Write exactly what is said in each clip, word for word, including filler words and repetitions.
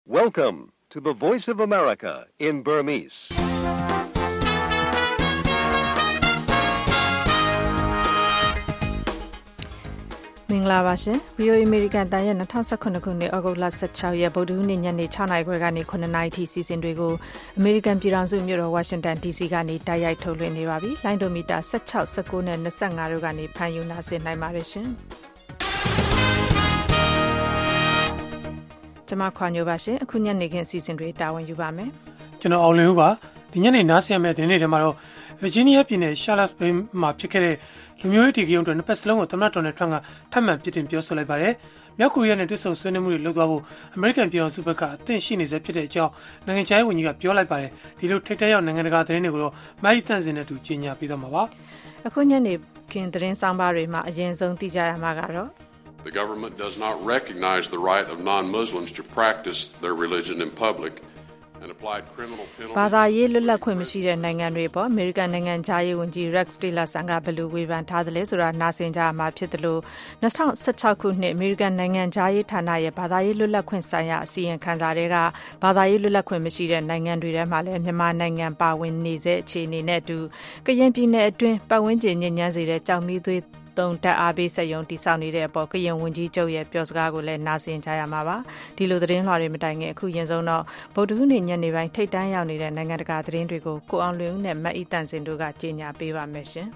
Welcome to the Voice of America in Burmese. ။မင်္ဂလာပါရှင်။ ဗီ အို အေ American တန်ရဲ့twenty nineteenခုနှစ်ဩဂုတ်လsixteenရက်ဗုဒ္ဓဟူးနေ့ညနေsixနာရီခွဲကနေsevenနာရီထိစီစဉ်တွေကို American ပြည်ထောင်စုမြို့တော် Washington ဒီ စီ ကနေတိုက်ရိုက်ထုတ်လွှင့်နေပါပြီ။လိုင်းဒိုမီတာsixteen, nineteenနဲ့twenty-fiveတို့ကနေဖမ်းယူနားဆင်နိုင်ပါတယ်ရှင်။ကျွန်မခွာညိုပါရှင်။အခုညနေခင်းအစီအစဉ်တွေတာဝန်ယူပါမယ်။ကျွန်တော်အောင်လင်းဦးပါ။ဒီညနေနားဆင်ရမယ့်ဒီနေ့ထဲမှာတော့ Virginia ပြည်နယ် Charlottesville မှာဖြစ်ခဲ့တဲ့လူမျိုးရေးဒီဂရုံတွေနှစ်ပတ်စလုံးကိုသမ္မတ Donald Trump ကထပ်မံပြစ်တင်ပြောဆိုလိုက်ပါတယ်။မြောက်ကိုရီးယားနဲ့တွေ့ဆုံဆွေးနွေးမှုတွေလုပ်သွားဖို့ American ပြည်ထောင်စုဘက်ကအသင့်ရှိနေစေဖြစ်တဲ့အကြောင်းနိုင်ငံခြားရေးဝန်ကြီးကပြောလိုက်ပါတယ်။ဒီလိုထိပ်တန်းရောက်နိုင်ငံတကာသတင်းတွေကိုတော့မိုင်းတန့်စင်နဲ့တူကြီးညာပေးသွားမှာပါ။အခုညနေခင်းသတင်းဆောင်ပါတွေမှာအရင်ဆုံးသိကြရမှာကတော့ The government does not recognize the right of non-Muslims to practice their religion in public and applied criminal penalties. ဘာသာရေးလွတ်လပ်ခွင့်မရှိတဲ့နိုင်ငံတွေပေါ် American နိုင်ငံခြားရေးဝန်ကြီး Rex Tillerson ကဘယ်လိုဝေဖန်ထားသလဲဆိုတာနားဆင်ကြရမှာဖြစ်တယ်လို့twenty sixteenခုနှစ် American နိုင်ငံခြားရေးဌာနရဲ့ဘာသာရေးလွတ်လပ်ခွင့်ဆိုင်ရာအစီရင်ခံစာတွေကဘာသာရေးလွတ်လပ်ခွင့်မရှိတဲ့နိုင်ငံတွေထဲမှာလည်းမြန်မာနိုင်ငံပါဝင်နေစေအခြေအနေနဲ့အတူကရင်ပြည်နယ်အတွင်းပတ်ဝန်းကျင်ညဉ့်ညမ်းစေတဲ့ကြောင်မီးသွေးသုံးတက်အားပေးစက်ရုံတိစောက်နေတဲ့အပေါ်ကရင်ဝန်ကြီးချုပ်ရဲ့ပြောစကားကိုလည်းနားဆင်ကြရမှာပါဒီလိုသတင်းလွှာတွေမတိုင်ခင်အခုရင်ဆုံးတော့ဗုဒ္ဓဟူးနေ့ညနေပိုင်းထိပ်တန်းရောက်နေတဲ့နိုင်ငံတကာသတင်းတွေကိုကိုအောင်လွင်ဦးနဲ့မတ်အီတန်စင်တို့ကကြေညာပေးပါမယ်ရှင်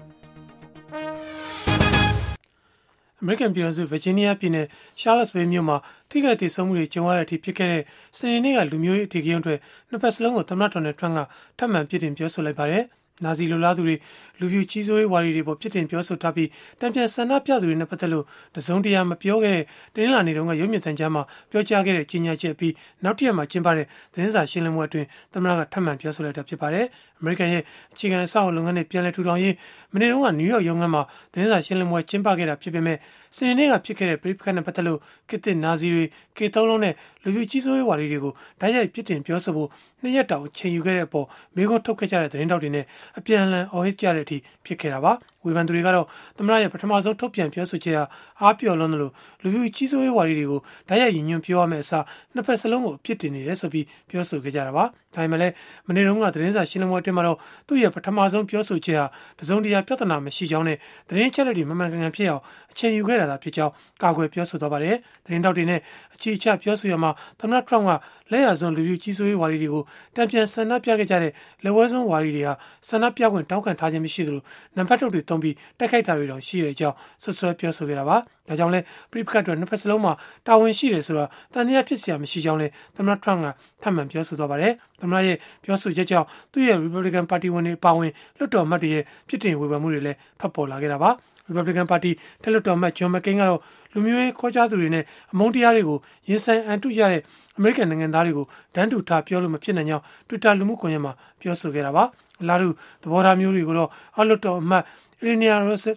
American ပြည်ထောင်စု Virginia ပြည်နယ် Charlottesville မြို့မှာထိခိုက်ဒေဆုံးမှုတွေကြုံရတဲ့အထိဖြစ်ခဲ့တဲ့စနေနေ့ကလူမျိုးရေးအဓိကရုဏ်းတွေနှစ်ပတ်စလုံးကိုသမ္မတ Donald Trump ကထပ်မံပြစ်တင်ပြောဆိုလိုက်ပါတယ်နာဇီလိုလားသူတွေလူပြူကြီးစိုးရေးဝါဒီတွေပေါ်ပြစ်တင်ပြောဆိုထားပြီးတံပြန်ဆန္ဒပြသူတွေနဲ့ပတ်သက်လို့တစုံတရာမပြောခဲ့တဲ့တင်းလာနေတုန်းကရုပ်မြင်သံကြားမှာပြောကြားခဲ့တဲ့ကြီးညာချက်ပြီးနောက်တစ်ရက်မှာကျင်းပတဲ့သတင်းစာရှင်းလင်းပွဲအတွင်းသမ္မတကထပ်မံပြောဆိုလိုက်တာဖြစ်ပါတယ်။ American ရဲ့အခြေခံအဆောက်အအုံလုပ်ငန်းတွေပြန်လည်ထူထောင်ရေးမနေ့တုန်းကနယူးယောက်ရုံးခန်းမှာသတင်းစာရှင်းလင်းပွဲကျင်းပခဲ့တာဖြစ်ပေမဲ့စနေနေ့ကဖြစ်ခဲ့တဲ့ပြည်ပခန့်နဲ့ပတ်သက်လို့ကစ်တစ်နာဇီတွေကေသုံးလုံးနဲ့လူပြူကြီးစိုးရေးဝါဒီတွေကိုဓာတ်ရိုက်ပြစ်တင်ပြောဆိုဖို့နှစ်ရက်တောင်အချိန်ယူခဲ့တဲ့အပေါ်မိခွန်းထုတ်ခဲ့ကြတဲ့သတင်းတောက်တွေနဲ့အပြန်အလှန်အော်ဟစ်ကြတဲ့အထိဖြစ်ခဲ့တာပါဝေဖန်သူတွေကတော့သမ္မတရဲ့ပထမဆုံးထုတ်ပြန်ပြောဆိုချက်ဟာအားပြော့လွန်းတယ်လို့လူပြူကြီးစိုးရေးဝါဒီတွေကိုဓာတ်ရိုက်ရည်ညွှန်းပြောရမယ့်အစားနှစ်ဖက်စလုံးကိုအပြစ်တင်နေတယ်ဆိုပြီးပြောဆိုခဲ့ကြတာပါဒါပေမဲ့လည်းမနေ့တုန်းကသတင်းစာရှင်းလင်းပွဲအတွင်းမှာတော့သူ့ရဲ့ပထမဆုံးပြောဆိုချက်ဟာတစုံတရာပြဿနာမရှိကြောင်းနဲ့သတင်းချက်လက်တွေမမှန်ကန်ကန်ဖြစ်အောင်အချိန်ယူခဲ့တာသာဖြစ်ကြောင်းကာကွယ်ပြောဆိုသွားပါတယ်သတင်းတောက်တွေနဲ့အချီအချပြောဆိုရမှာသမ္မတ Trump ကလက်ရဆုံးလူပြူကြီးစိုးရေးဝါဒီတွေကိုတံပြန်ဆန္ဒပြခဲ့ကြတဲ့လက်ဝဲဆုံးဝါဒီတွေဟာဆန္ဒပြခွင့်တောင်းခံထားခြင်းမရှိသလိုနံပါတ်ထုတ်တွေတုံးပြီးတိုက်ခိုက်တာတွေတောင်ရှိတဲ့အကြောင်းဆွဆွဲပြောဆိုခဲ့တာပါဒါကြောင့်လဲပြိပခတ်တွေနှစ်ဖက်စလုံးမှာတာဝန်ရှိတယ်ဆိုတာတန်တရားဖြစ်စရာမရှိကြောင်းလဲသမ္မတ Trump ကထပ်မံပြောဆိုသွားပါတယ်သမ္မတရဲ့ပြောဆိုချက်ကြောင့်သူ့ရဲ့ Republican Party ဝင်တွေပါဝင်လွှတ်တော်အမတ်တွေရဲ့ပြစ်တင်ဝေဖန်မှုတွေလည်းထွက်ပေါ်လာခဲ့တာပါRepublican Party ထက်လွှတ်တော်အမတ် John McCain ကတော့လူမျိုးရေးခေါ်ကြသူတွေနဲ့အမုန်းတရားတွေကိုရင်ဆိုင်အန်တုကြတဲ့အမေရိကန်နိုင်ငံသားတွေကိုဒန်းတူထားပြောလို့မဖြစ်နိုင်ကြောင်း Twitter လူမှုကွန်ရက်မှာပြောဆိုခဲ့တာပါအလားတူသဘောထားမျိုးတွေကိုတော့အောက်လွှတ်တော်အမတ် Illinois Roset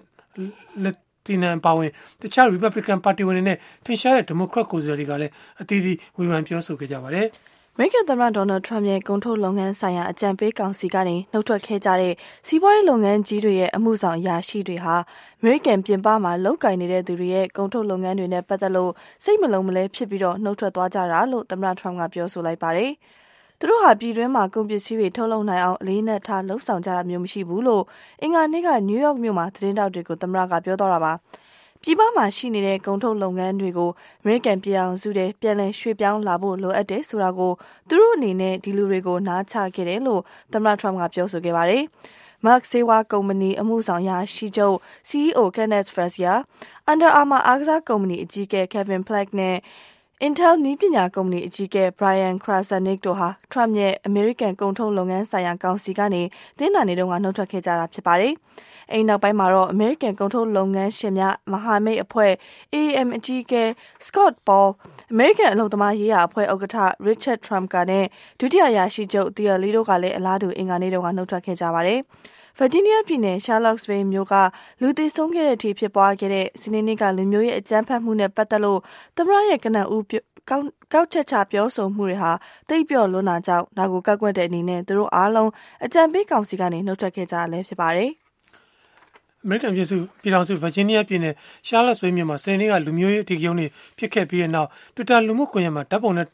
Tina ပါဝင်တခြား Republican Party ဝင်တွေနဲ့ထင်ရှားတဲ့ Democrat ကိုယ်စားလှယ်တွေကလည်းအသီးသီးဝေဖန်ပြောဆိုခဲ့ကြပါတယ်အမေရိကန်သမ္မတ Donald Trump ရဲ့ကုန်ထုတ်လုပ်ငန်းဆိုင်ရာအကြံပေးကောင်စီကနေနှုတ်ထွက်ခဲ့ကြတဲ့စီးပွားရေးလုပ်ငန်းကြီးတွေရဲ့အမှုဆောင်အရာရှိတွေဟာအမေရိကန်ပြင်ပမှာလုပ်ကိုင်နေတဲ့သူတွေရဲ့ကုန်ထုတ်လုပ်ငန်းတွေနဲ့ပတ်သက်လို့စိတ်မလုံးမလဲဖြစ်ပြီးတော့နှုတ်ထွက်သွားကြတာလို့သမ္မတ Trump ကပြောဆိုလိုက်ပါတယ်။သူတို့ဟာပြည်တွင်းမှာကုန်ပစ္စည်းတွေထုတ်လုပ်နိုင်အောင်အလေးနက်ထားလှုပ်ဆောင်ကြတာမျိုးမရှိဘူးလို့အင်္ဂါနေ့ကနယူးယောက်မြို့မှာသတင်းတောက်တွေကိုသမ္မတကပြောသွားတာပါ။ပြည်ပမှာရှိနေတဲ့ကုန်ထုတ်လုပ်ငန်းတွေကိုအမေရိကန်ပြည်အောင်စုတဲ့ပြည်လည်ရွှေ့ပြောင်းလာဖို့လိုအပ်တယ်ဆိုတာကိုသူတို့အနေနဲ့ဒီလူတွေကိုနားချခဲ့တယ်လို့သမ္မတ Trump ကပြောဆိုခဲ့ပါတယ်။ Mark ဆေးဝါးကုမ္ပဏီအမှုဆောင်ရာရှိချုပ် C E O Kenneth Frazier, Under Armour အားကစားကုမ္ပဏီအကြီးအကဲ Kevin Plank နဲ့ Intel နည်းပညာကုမ္ပဏီအကြီးအကဲ Brian Krasnick တို့ဟာ Trump ရဲ့ American ကုန်ထုတ်လုပ်ငန်းဆိုင်ရာကောင်စီကနေတင်းနာနေတုန်းကနှုတ်ထွက်ခဲ့ကြတာဖြစ်ပါတယ်။အဲဒီနောက်ပိုင်းမှာတော့ American ကုန်ထုတ်လုပ်ငန်းရှင်များမဟာမိတ်အဖွဲ့ A A M အကြီးအကဲ Scott Paul, American အလုပ်သမားရေးရာအဖွဲ့ဥက္ကဋ္ဌ Richard Trumka နဲ့ဒုတိယအရာရှိချုပ် Thea Lee တို့ကလည်းအလားတူအင်္ဂါနေ့တုန်းကနှုတ်ထွက်ခဲ့ကြပါတယ်။ Virginia ပြည်နယ် Charlottesville မြို့ကလူသေဆုံးခဲ့တဲ့အထိဖြစ်ပွားခဲ့တဲ့စနေနေ့ကလူမျိုးရေးအကြမ်းဖက်မှုနဲ့ပတ်သက်လို့သမ္မတရဲ့ကနဦးကောက်ကောက်ချက်ချပြောဆိုမှုတွေဟာတိတ်ပြော့လွန်းတာကြောင့်ဒါကိုကောက်ကွက်တဲ့အနေနဲ့သူတို့အားလုံးအကြံပေးကောင်စီကနေနှုတ်ထွက်ခဲ့ကြတယ်ဖြစ်ပါတယ်။ American ပြည်စုပြည်ထောင်စု Virginia ပြည်နယ် Charlottesville မြို့မှာစနေနေ့ကလူမျိုးရေးအဓိကရုဏ်းတွေဖြစ်ခဲ့ပြီးတဲ့နောက် Twitter လူမှုကွန်ရက်မှာဓာတ်ပုံနဲ့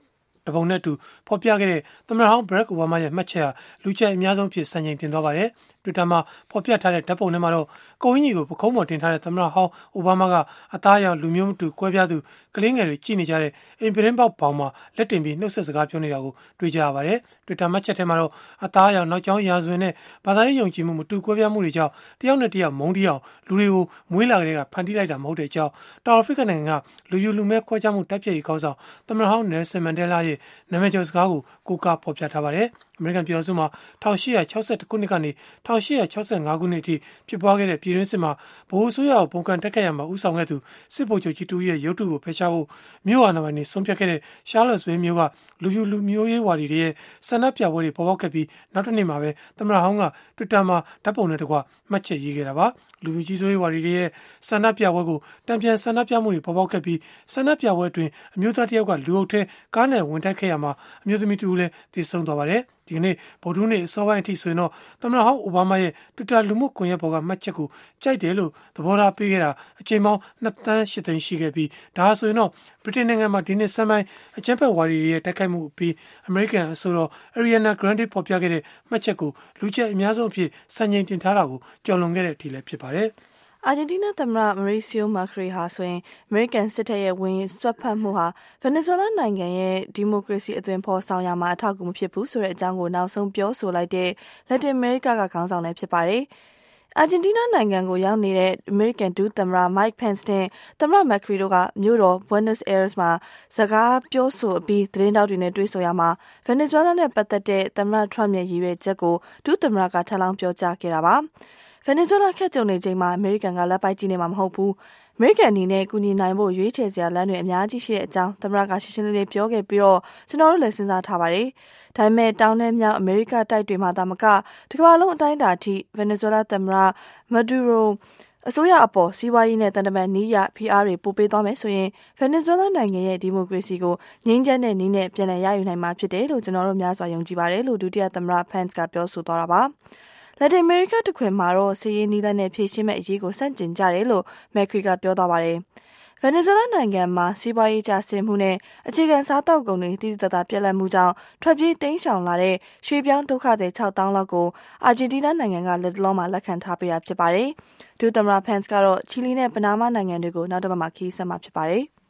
တပုံနဲ့အတူဖော်ပြခဲ့တဲ့သမ္မတဟောင်းဘရက်အိုဘားမားရဲ့မှတ်ချက်ဟာလူကြိုက်အများဆုံးဖြစ်စံချိန်တင်သွားပါတယ်။ Twitter မှာဖော်ပြထားတဲ့ဓာတ်ပုံထဲမှာတော့ကိုဝင်းကြီးကိုပခုံးပေါ်တင်ထားတဲ့သမ္မတဟောင်းအိုဘားမားကအသားအရောင်လူမျိုးမတူကွဲပြားသူကလေးငယ်တွေကြည့်နေကြတဲ့အိမ်ပရင်ပေါက်ဘောင်မှာလက်တင်ပြီးနှုတ်ဆက်စကားပြောနေတာကိုတွေ့ကြရပါတယ်။ Twitter မှတ်ချက်ထဲမှာတော့အသားအရောင်နောက်ကျောင်းရာဇဝင်နဲ့ဘာသာရေးယုံကြည်မှုမတူကွဲပြားမှုတွေကြောင့်တယောက်နဲ့တယောက်မုန်းတီးအောင်လူတွေကိုမွေးလာကလေးကဖန်တီးလိုက်တာမဟုတ်တဲ့အကြောင်းတောင်အာဖရိကနိုင်ငံကလူယူလူမဲခွဲခြားမှုတိုက်ဖျက်ရေးကောင်းဆောင်သမ္မတဟောင်းနယ်ဆင်မန်ဒဲလာရဲ့နာမည်ကျော်စကားကိုကိုးကားဖော်ပြထားပါတယ်။ အမေရိကန်ပြည်ထောင်စုမှာ၁၈၆၁ခုနှစ်ကနေ၁၈၆၅ခုနှစ်အထိဖြစ်ပွားခဲ့တဲ့ပြည်တွင်းစစ်မှာဗဟိုအစိုးရကိုပုံကန်တက်ခဲ့ရမှာဥဆောင်ခဲ့သူစစ်ဗိုလ်ချုပ်ကြီးတူရဲ့ရုပ်တုကိုဖယ်ရှားဖို့မြို့အာဏာပိုင်တွေဆုံးဖြတ်ခဲ့တဲ့ Charlottesville မြို့ကလူပြူလူမျိုးရေးဝါဒီတွေရဲ့ဆန္ဒပြပွဲတွေပေါ်ပေါက်ခဲ့ပြီးနောက်တစ်နေ့မှာပဲသမ္မတဟောင်းက Twitter မှာဓာတ်ပုံနဲ့တကွမှတ်ချက်ရေးခဲ့တာပါ။လူပြူကြီးစိုးရေးဝါဒီတွေရဲ့ဆန္ဒပြပွဲကိုတံပြန်ဆန္ဒပြမှုတွေပေါ်ပေါက်ခဲ့ပြီးဆန္ဒပြပွဲအတွင်းအမျိုးသားတစ်ယောက်ကလူအုပ်ထဲကားနဲ့ဝင်တိုက်ခဲ့ရမှာအမျိုးသမီးတူလည်းသေဆုံးသွားပါတယ်။ဒီကနေ့ဗုဒ္ဓဟူးနေ့အစောပိုင်းအထိဆိုရင်တော့သမ္မတဟောင်းအိုဘားမားရဲ့ Twitter လူမှုကွန်ရက်ပေါ်ကမှတ်ချက်ကိုကြိုက်တယ်လို့သဘောထားပေးခဲ့တာအချိန်ပေါင်းနှစ်သန်းရှစ်သိန်းရှိခဲ့ပြီးဒါဆိုရင်တော့ဗြိတိန်နိုင်ငံမှာဒီနေ့ဆန်းပိုင်းအကြမ်းဖက်ဝါဒီတွေရဲ့တိုက်ခိုက်မှုအပြီးအမေရိကန်အစိုးရ Ariana Grande ပေါ်ပြခဲ့တဲ့မှတ်ချက်ကိုလူချက်အများဆုံးအဖြစ်စံချိန်တင်ထားတာကိုကြော်လွန်ခဲ့တဲ့အထိလည်းဖြစ်ပါတယ်။အာဂျင်တီးနားသမ္မတမရီစီယိုမာခရီဟာဆိုရင်အမေရိကန်စစ်တပ်ရဲ့ဝင်စွက်ဖက်မှုဟာဗင်နီဇွဲလားနိုင်ငံရဲ့ဒီမိုကရေစီအသွင်ဖော်ဆောင်ရာမှာအထောက်အကူမဖြစ်ဘူးဆိုတဲ့အကြောင်းကိုနောက်ဆုံးပြောဆိုလိုက်တဲ့လက်တင်အမေရိကကခေါင်းဆောင်လည်းဖြစ်ပါတယ်။အာဂျင်တီးနားနိုင်ငံကိုရောက်နေတဲ့အမေရိကန်ဒုသမ္မတ Mike Pence နဲ့သမ္မတမက်ခရီတို့ကမြို့တော် Buenos Aires မှာစကားပြောဆိုအပြီးသတင်းတောက်တွေနဲ့တွေ့ဆုံရမှာဗင်နီဇွဲလားနဲ့ပတ်သက်တဲ့သမ္မတ Trump ရဲ့ရည်ရွယ်ချက်ကိုဒုသမ္မတကထပ်လောင်းပြောကြားခဲ့တာပါ။ဗင်နီဇွဲလားခက်ကြုံနေချိန်မှာအမေရိကန်ကလက်ပိုက်ကြည့်နေမှာမဟုတ်ဘူး။အမေရိကန်အနေနဲ့ကူညီနိုင်ဖို့ရွေးချယ်စရာလမ်းတွေအများကြီးရှိတဲ့အကြောင်းသမ္မတကရှင်းရှင်းလင်းလင်းပြောခဲ့ပြီးတော့ကျွန်တော်တို့လည်းစဉ်းစားထားပါတယ်။ဒါပေမဲ့တောင်းနဲ့မြောက်အမေရိကတိုက်တွေမှာသာမကဒီကမ္ဘာလုံးအတိုင်းအတာအထိဗင်နီဇွဲလားသမ္မတမဒူရိုအစိုးရအပေါ်စီးပွားရေးနဲ့တန်တမန်နီးရဖိအားတွေပိုပေးသွားမယ်ဆိုရင်ဗင်နီဇွဲလားနိုင်ငံရဲ့ဒီမိုကရေစီကိုငြိမ်းချမ်းတဲ့နည်းနဲ့ပြန်လည်ရယူနိုင်မှာဖြစ်တယ်လို့ကျွန်တော်တို့များစွာယုံကြည်ပါတယ်လို့ဒုတိယသမ္မတ Pence ကပြောဆိုသွားတာပါ။လက်တင်အမေရိကတခွင်မှာတော့စီးရေးနီးလန်းနဲ့ဖြည့်ရှင်းမဲ့အရေးကိုစန့်ကျင်ကြတယ်လို့မက်ခရီကပြောသွားပါတယ်။ဗင်နီဇွဲလားနိုင်ငံမှာစီးပွားရေးကျဆင်းမှုနဲ့အခြေခံစားတောက်ကုန်တွေတည်တည်တသာပြက်လက်မှုကြောင့်ထွက်ပြေးတိမ်းရှောင်လာတဲ့ရွှေပြောင်းဒုက္ခသည်ခြောက်သောင်းလောက်ကိုအာဂျင်တီးနားနိုင်ငံကလက်တလုံးမှာလက်ခံထားပေးတာဖြစ်ပါတယ်။ဒုသမ္မတ Pence ကတော့ချီလီနဲ့ပနားမားနိုင်ငံတွေကိုနောက်တစ်ပတ်မှာခရီးဆက်မှာဖြစ်ပါတယ်။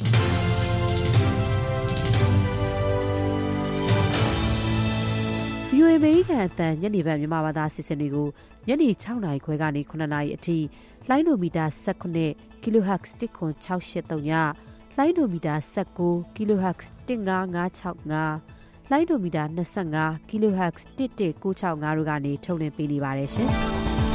ဗီအိုအေ အမေရိကန်အသံညနေပိုင်းမြန်မာဘာသာအစီအစဉ်တွေကိုညနေ၆နာရီခွဲကနေ၇နာရီအထိလိုင်းဒိုမီတာ၁၉ kilohertz တစ်ခွန်၆၈၃ညလိုင်းဒိုမီတာ၁၉ kilohertz တစ်၅၅၆၅လိုင်းဒိုမီတာ၂၅ kilohertz တစ်၁၉၆၅တို့ကနေထုတ်လွှင့်ပေးနေပါတယ်ရှင်။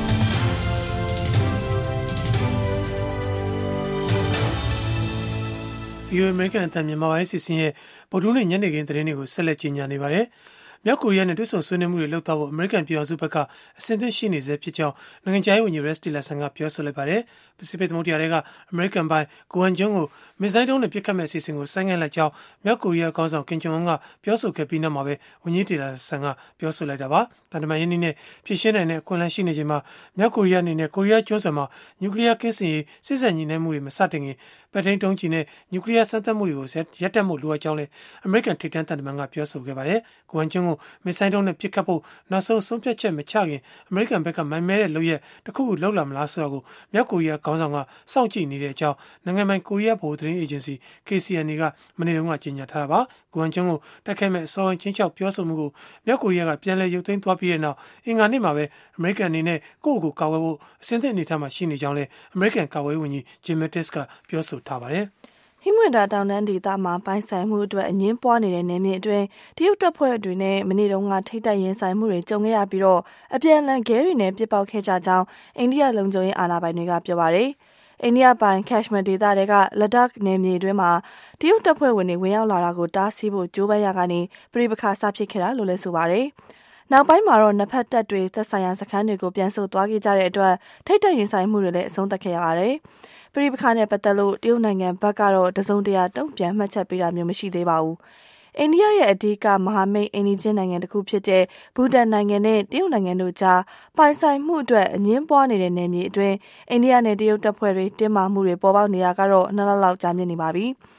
ဗီအိုအေ အမေရိကန်အသံမြန်မာပိုင်းအစီအစဉ်ရဲ့ဗုဒ္ဓဟူးနေ့ညနေခင်းသတင်းတွေကိုဆက်လက်ကြီးညာနေပါတယ်။မြောက်ကိုရီးယားနဲ့တွေ့ဆုံဆွေးနွေးမှုတွေလုပ်သွားဖို့အမေရိကန်ပြည်ထောင်စုဘက်ကအဆင်သင့်ရှိနေစေဖြစ်ကြောင်းနိုင်ငံခြားရေးဝန်ကြီး Rex Tillerson ကပြောဆိုလိုက်ပါတယ်။ ပစိဖိတ်သမုဒ္ဒရာထဲကအမေရိကန်ပိုင်ဂွမ်ကျွန်းကိုမစ်ဇိုင်းဒုံးနဲ့ပစ်ခတ်မဲ့အစီအစဉ်ကိုဆိုင်းငံ့လိုက်ကြောင်းမြောက်ကိုရီးယားခေါင်းဆောင်ကင်ဂျုံအွန်းကပြောဆိုခဲ့ပြီးနောက်မှာပဲဝန်ကြီး Tillerson ကပြောဆိုလိုက်တာပါ။တန်တမာရင်းနှီးနဲ့ဖြစ်ရှင်းနိုင်တဲ့အခွင့်အလမ်းရှိနေချိန်မှာမြောက်ကိုရီးယားအနေနဲ့ကိုရီးယားကျွန်းဆွယ်မှာနျူကလ িয়ার ကင်းစင်ရေးစစ်ဆက်ညီနှဲမှုတွေမစတင်ခင်ပဲထိန်းတုံးချီနဲ့နျူကလ িয়ার စမ်းသပ်မှုတွေကိုရပ်တန့်မှုလိုအပ်ကြောင်းလည်းအမေရိကန်ထိပ်တန်းတန်တမန်ကပြောဆိုခဲ့ပါတယ်။ဂွမ်ကျွန်းကိုမစ်ဇိုင်းဒုံးနဲ့ပစ်ခတ်ဖို့နောက်ဆုံးဆုံးဖြတ်ချက်မချခင်အမေရိကန်ဘက်ကမိုင်မဲတဲ့လုပ်ရက်တစ်ခုခုလောက်လာမလားဆိုတာကိုမြောက်ကိုရီးယားခေါင်းဆောင်ကစောင့်ကြည့်နေတဲ့အကြောင်းနိုင်ငံပိုင်ကိုရီးယားဗဟိုသတင်းအေဂျင်စီ K C N A ကမနေ့တုန်းကကြေညာထားတာပါ။ဂွမ်ကျွန်းကိုတိုက်ခိုက်မဲ့အစောပိုင်းချင်းချောက်ပြောဆိုမှုကိုမြောက်ကိုရီးယားကပြန်လည်ရုပ်သိမ်းသွားပြီးတဲ့နောက်အင်္ဂါနေ့မှာပဲအမေရိကန်အနေနဲ့ကိုယ့်ကိုယ်ကာကွယ်ဖို့အဆင်သင့်အနေထားမှာရှိနေကြောင်းလည်းအမေရိကန်ကာကွယ်ရေးဝန်ကြီး Jim Mattis ကပြောဆိုထားပါတယ်။ဟိမွန်တာတောင်တန်းဒေသမှာပိုင်ဆိုင်မှုအတွက်အငင်းပွားနေတဲ့နယ်မြေအတွင်းတရုတ်တပ်ဖွဲ့တွေနဲ့မနေ့တုန်းကထိတိုက်ရင်ဆိုင်မှုတွေကြုံခဲ့ရပြီးတော့အပြန်အလှန်ခဲတွေနဲ့ပစ်ပေါက်ခဲ့ကြကြောင်းအိန္ဒိယလုံခြုံရေးအာဏာပိုင်တွေကပြောပါတယ်။အိန္ဒိယပိုင်ကက်ရှ်မီဒေသတွေကလက်ဒက်နယ်မြေအတွင်းမှာတရုတ်တပ်ဖွဲ့ဝင်တွေဝင်ရောက်လာတာကိုတားဆီးဖို့ကြိုးပမ်းရကနေပြည်ပခါစဖြစ်ခဲ့တာလို့လည်းဆိုပါတယ်။နောက်ပိုင်းမှာတော့နှစ်ဖက်တပ်တွေသက်ဆိုင်ရာစခန်းတွေကိုပြန်ဆုတ်သွားခဲ့ကြတဲ့အတွက်ထိတိုက်ရင်ဆိုင်မှုတွေလည်းအဆုံးသတ်ခဲ့ရပါတယ်။ပြည်ပခါနဲ့ပတ်သက်လို့တရုတ်နိုင်ငံဘက်ကတော့တစုံတရာတုံ့ပြန်မှတ်ချက်ပေးတာမျိုးမရှိသေးပါဘူး။အိန္ဒိယရဲ့အဓိကမဟာမိတ်အိန္ဒိချင်းနိုင်ငံတစ်ခုဖြစ်တဲ့ဘူတန်နိုင်ငံနဲ့တရုတ်နိုင်ငံတို့ကြားပိုင်ဆိုင်မှုအတွက်အငင်းပွားနေတဲ့နယ်မြေအတွင်းအိန္ဒိယနဲ့တရုတ်တပ်ဖွဲ့တွေတင်းမာမှုတွေပေါ်ပေါက်နေတာကတော့နှစ်လလောက်ကြာမြင့်နေပါပြီ။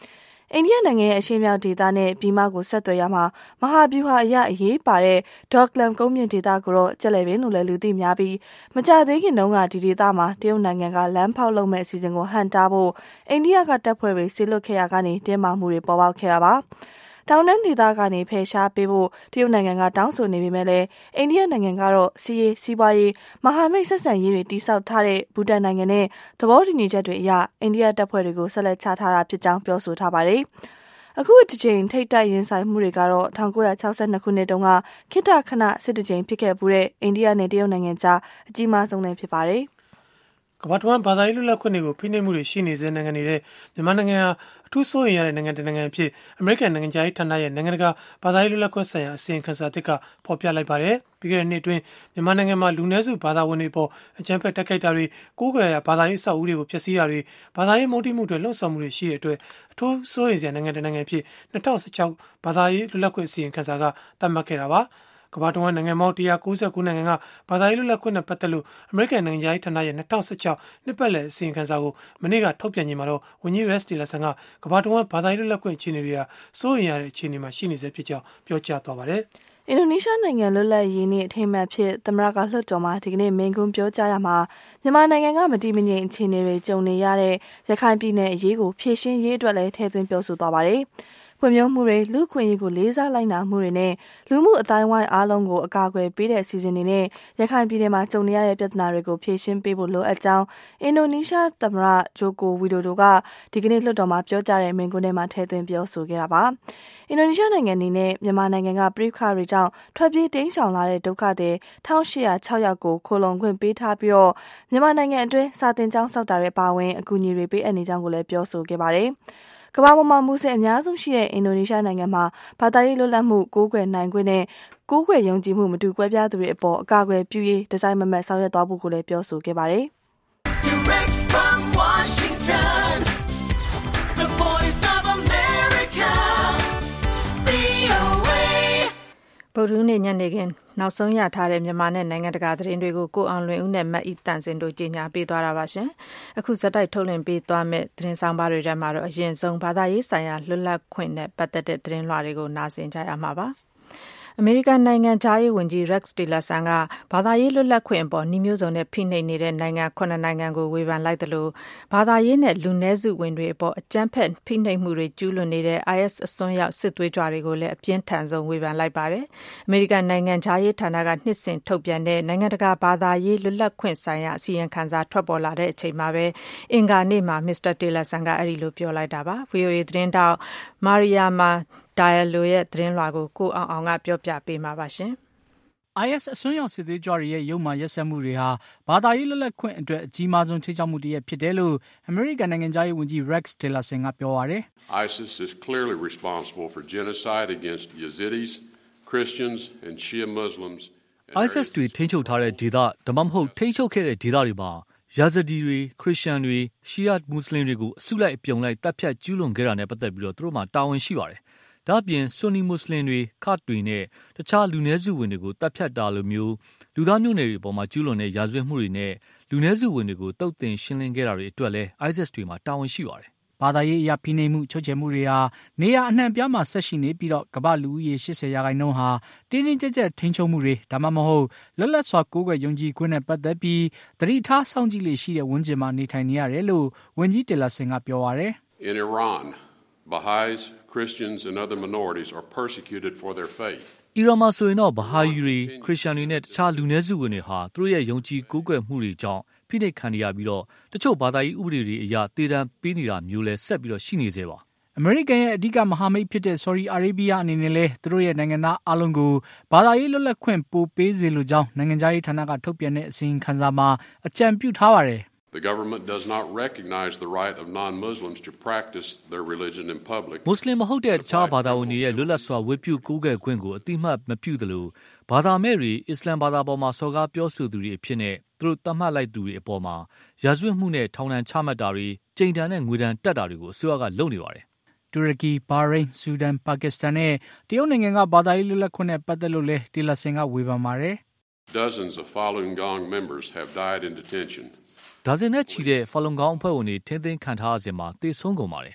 အိန္ဒိယနိုင်ငံရဲ့အရှေ့မြောက်ဒေသနဲ့ပြည်မကိုဆက်သွယ်ရမှာမဟာဗျူဟာအရအရေးပါတဲ့ဒေါကလမ်ကုန်းမြင့်ဒေသကိုတော့ကျက်လေပင်လို့လည်းလူသိများပြီးမကြသေးခင်တုန်းကဒီဒေသမှာတရုတ်နိုင်ငံကလမ်းဖောက်လုပ်မဲ့အစီအစဉ်ကိုဟန်တားဖို့အိန္ဒိယကတပ်ဖွဲ့တွေဆေးလွတ်ခဲ့ရကနေတင်းမာမှုတွေပေါ်ပေါက်ခဲ့တာပါတောင်တန်းဒေသကနေဖယ်ရှားပေးဖို့တရုတ်နိုင်ငံကတောင်းဆိုနေပေမဲ့လည်းအိန္ဒိယနိုင်ငံကတော့စီးရေးစီးပွားရေးမဟာမိတ်ဆက်ဆံရေးတွေတိစောက်ထားတဲ့ဘူတန်နိုင်ငံနဲ့သဘောတူညီချက်တွေအရအိန္ဒိယတပ်ဖွဲ့တွေကိုဆက်လက်ချထားတာဖြစ်ကြောင်းပြောဆိုထားပါတယ်။အခုတစ်ချိန်ထိတ်တိုက်ရင်ဆိုင်မှုတွေကတော့၁၉၆၂ခုနှစ်တုန်းကခိတ္တခဏစစ်တကြိမ်ဖြစ်ခဲ့ပူတဲ့အိန္ဒိယနဲ့တရုတ်နိုင်ငံကြားအကြီးမားဆုံးလည်းဖြစ်ပါတယ်။ကမ္ဘာ့ဘာသာရေးလွတ်လပ်ခွင့်တွေကိုဖိနှိပ်မှုတွေရှိနေစေနိုင်ငံနေတဲ့မြန်မာနိုင်ငံဟာအထူးစိုးရိမ်ရတဲ့နိုင်ငံတစ်နိုင်ငံအဖြစ်အမေရိကန်နိုင်ငံသားဌာနရဲ့နိုင်ငံတကာဘာသာရေးလွတ်လပ်ခွင့်ဆိုင်ရာအစီရင်ခံစာတစ်ကဖော်ပြလိုက်ပါတယ်။ပြီးခဲ့တဲ့နှစ်အတွင်းမြန်မာနိုင်ငံမှာလူနည်းစုဘာသာဝင်တွေပေါ်အကြမ်းဖက်တိုက်ခိုက်တာတွေကိုးကွယ်ရာဘာသာရေးအဆောက်အဦတွေကိုဖျက်ဆီးတာတွေဘာသာရေးမုန်းတီးမှုတွေလှုံ့ဆော်မှုတွေရှိတဲ့အတွက်အထူးစိုးရိမ်စရာနိုင်ငံတစ်နိုင်ငံအဖြစ်၂၀၁၆ဘာသာရေးလွတ်လပ်ခွင့်အစီရင်ခံစာကသတ်မှတ်ခဲ့တာပါ။ကမ္ဘာ့တွင်းနိုင်ငံပေါင်း၁၉၉နိုင်ငံကဘာသာရေးလွတ်လပ်ခွင့်နဲ့ပတ်သက်လို့အမေရိကန်နိုင်ငံသားဌာနရဲ့၂၀၁၆နှစ်ပတ်လည်အစီရင်ခံစာကိုမနေ့ကထုတ်ပြန်ချိန်မှာတော့ဝန်ကြီး Rex Tillerson ကကမ္ဘာ့တွင်းဘာသာရေးလွတ်လပ်ခွင့်အခြေအနေတွေဟာစိုးရိမ်ရတဲ့အခြေအနေမှာရှိနေစေဖြစ်ကြောင်းပြောကြားသွားပါတယ်။အင်ဒိုနီးရှားနိုင်ငံလွတ်လပ်ရေးနေ့အထိမ်းအမှတ်ဖြစ်သမ္မတကလွှတ်တော်မှာဒီကနေ့မိန့်ခွန်းပြောကြားရမှာမြန်မာနိုင်ငံကမတည်မငြိမ်အခြေအနေတွေကြုံနေရတဲ့ရခိုင်ပြည်နယ်အရေးကိုဖြေရှင်းရေးအတွက်လည်းထည့်သွင်းပြောဆိုသွားပါတယ်။ဖွံ့ဖြိုးမှုတွေလူ့ခွင့်ရေးကိုလေးစားလိုက်နာမှုတွေနဲ့လူမှုအတိုင်းဝိုင်းအားလုံးကိုအကာအကွယ်ပေးတဲ့အစီအစဉ်တွေနဲ့ရခိုင်ပြည်နယ်မှာကြုံနေရတဲ့ပြဿနာတွေကိုဖြေရှင်းပေးဖို့လိုအပ်ကြောင်းအင်ဒိုနီးရှားသမ္မတဂျိုကိုဝီဒိုဒိုကဒီကနေ့လွှတ်တော်မှာပြောကြားတဲ့မိန့်ခွန်းထဲမှာထည့်သွင်းပြောဆိုခဲ့တာပါအင်ဒိုနီးရှားနိုင်ငံအနေနဲ့မြန်မာနိုင်ငံကပြည်ခါတွေကြောင့်ထွက်ပြေးတိမ်းရှောင်လာတဲ့ဒုက္ခသည်၁၈၀၆ယောက်ကိုခိုလုံခွင့်ပေးထားပြီးတော့မြန်မာနိုင်ငံအတွင်းစာသင်ကျောင်းဆောက်တာတွေပါဝင်အကူအညီတွေပေးအပ်နေကြောင်းကိုလည်းပြောဆိုခဲ့ပါတယ်ကမ္ဘာပေါ်မှာမူဆလင်အများဆုံးရှိတဲ့အင်ဒိုနီးရှားနိုင်ငံမှာဘာသာရေးလွတ်လပ်မှုကိုးကွယ်နိုင်ခွင့်နဲ့ကိုးကွယ်ယုံကြည်မှုမတူကွဲပြားသူတွေအပေါ်အကာအကွယ်ပြုရေးဒီဇိုင်းမမတ်ဆောင်ရွက်သွားဖို့ကိုလည်းပြောဆိုခဲ့ပါတယ်။ Direct from Washington, the Voice of America, ဗွီအိုအေဗုဒ္ဓဟူးနေ့ညနေခင်းနောက်ဆုံးရထားတဲ့မြန်မာနဲ့နိုင်ငံတကာသတင်းတွေကိုကိုအောင်လွင်ဦးနဲ့မတ်ဤတန်စင်တို့ကြီးညာပေးသွားတာပါရှင်။အခုဇက်တိုက်ထုတ်လွှင့်ပေးသွားမယ့်သတင်းဆောင်ပါတွေထဲမှာတော့အရင်ဆုံးဘာသာရေးဆိုင်ရာလွတ်လပ်ခွင့်နဲ့ပတ်သက်တဲ့သတင်းလွှာတွေကိုနားဆင်ကြရမှာပါ။အမေရိကန်နိုင်ငံသားရေးဝန်ကြီး Rex Tillerson ကဘာသာရေးလွတ်လပ်ခွင့်အပေါ်နှီးမျိုးစုံနဲ့ဖိနှိပ်နေတဲ့နိုင်ငံခုနှစ်နိုင်ငံကိုဝေဖန်လိုက်တယ်လို့ဘာသာရေးနဲ့လူနည်းစုဝင်တွေအပေါ်အကြမ်းဖက်ဖိနှိပ်မှုတွေကျူးလွန်နေတဲ့ I S အစွန်းရောက်စစ်သွေးကြွတွေကိုလည်းအပြင်းထန်ဆုံးဝေဖန်လိုက်ပါတယ်။အမေရိကန်နိုင်ငံသားရေးဌာနကနှစ်စဉ်ထုတ်ပြန်တဲ့နိုင်ငံတကာဘာသာရေးလွတ်လပ်ခွင့်ဆိုင်ရာအစီရင်ခံစာထွက်ပေါ်လာတဲ့အချိန်မှာပဲအင်္ဂါနေ့မှာ မစ္စတာ Tillerson ကအဲ့ဒီလိုပြောလိုက်တာပါ။ V O A သတင်းတောက် Mariama Diallo ရဲ့သတင်းလွှာကိုကိုအောင်အောင်ကပြောပြပေးမှာပါရှင်။ I S အစွန်းရောက်စစ်သွေးကြွတွေရဲ့ရုပ်မာရက်စက်မှုတွေဟာဘာသာရေးလွတ်လပ်ခွင့်အတွက်အကြီးမားဆုံးခြိမ်းခြောက်မှုတစ်ရပ်ဖြစ်တယ်လို့အမေရိကန်နိုင်ငံသားရေးဝန်ကြီး Rex Tillerson ကပြောပါတယ်။ ISIS is clearly responsible for genocide against Yazidis, Christians and Shia Muslims. ISIS တွေထိန်းချုပ်ထားတဲ့ဒေသဒါမှမဟုတ်ထိန်းချုပ်ခဲ့တဲ့ဒေသတွေမှာယာဇဒီတွေခရစ်ယာန်တွေရှီယာမွတ်စလင်တွေကိုအစုလိုက်အပြုံလိုက်တပ်ဖြတ်ကျူးလွန်ခဲ့တာနဲ့ပတ်သက်ပြီးတော့သူတို့မှာတာဝန်ရှိပါတယ်။ဒါ့အပြင်ဆွန်နီမွတ်စလင်တွေခတ်တွေနဲ့တခြားလူနည်းစုဝင်တွေကိုတပ်ဖြတ်တာလိုမျိုးလူသားမျိုးနွယ်တွေအပေါ်မှာကျူးလွန်တဲ့ရာဇဝတ်မှုတွေနဲ့လူနည်းစုဝင်တွေကိုတုတ်တင်ရှင်းလင်းခဲ့တာတွေအတွက်လည်း ISIS တွေမှာတာဝန်ရှိပါတယ်။ဘာသာရေးအရာဖိနှိပ်မှုချုပ်ချယ်မှုတွေဟာနေရာအနှံ့ပြားမှာဆက်ရှိနေပြီးတော့ကမ္ဘာလူဦးရေ၈၀ရာခိုင်နှုန်းဟာတင်းတင်းကြပ်ကြပ်ထိန်းချုပ်မှုတွေဒါမှမဟုတ်လွတ်လပ်စွာကိုးကွယ်ယုံကြည်ခွင့်နဲ့ပတ်သက်ပြီးသတိထားစောင့်ကြည့်လေရှိတဲ့ဝန်းကျင်မှာနေထိုင်နေရတယ်လို့ဝန်ကြီးတယ်လာဆင်ကပြောပါရယ် In Iran, Baha'is, Christians and other minorities are persecuted for their faith. အီရန်မှာဆိုရင်တော့ဘာဟာယီတွေခရစ်ယာန်တွေနဲ့တခြားလူနည်းစုဝင်တွေဟာသူတို့ရဲ့ယုံကြည်ကိုးကွယ်မှုတွေကြောင့်ဖိနှိပ်ခံရပြီးတော့တချို့ဘာသာရေးဥပဒေတွေအရတေတံပေးနေတာမျိုးလဲဆက်ပြီးတော့ရှိနေသေးပါအမေရိကန်ရဲ့အဓိကမဟာမိတ်ဖြစ်တဲ့ဆော်ဒီအာရေဗျအနေနဲ့လဲသူတို့ရဲ့နိုင်ငံသားအလုံးကိုဘာသာရေးလွတ်လပ်ခွင့်ပိုပေးစေလိုကြောင်းနိုင်ငံခြားရေးဌာနကထုတ်ပြန်တဲ့အစီရင်ခံစာမှာအကြံပြုထားပါတယ် The government does not recognize the right of non-Muslims to practice their religion in public. မွတ်စလင်မဟုတ်တဲ့တခြားဘာသာဝင်တွေရဲ့လွတ်လပ်စွာဝတ်ပြုကိုးကွယ်ခွင့်ကိုအတိအမှတ်မပြုသလိုဘာသာမဲ့တွေအစ္စလာမ်ဘာသာပေါ်မှာစော်ကားပြောဆိုသူတွေအဖြစ်နဲ့သူတို့တတ်မှတ်လိုက်သူတွေအပေါ်မှာရာဇဝတ်မှုနဲ့ထောင်ဒဏ်ချမှတ်တာတွေကြိမ်ဒဏ်နဲ့ငွေဒဏ်တက်တာတွေကိုအစိုးရကလုပ်နေပါတယ်။တူရကီ၊ဘာရိန်း၊ဆူဒန်၊ပါကစ္စတန်နဲ့တရုတ်နိုင်ငံကဘာသာရေးလွတ်လပ်ခွင့်နဲ့ပတ်သက်လို့လဲတီလာဆင်ကဝေဖန်ပါတယ်။ Dozens of Falun Gong members have died in detention. ဒါဇင်နဲ့ချီတဲ့ဖာလုံကောင်းအဖွဲ့ဝင်တွေထင်းသိမ်းခံထားရစဉ်မှာတေဆုံးကုန်ပါတယ်။ဝ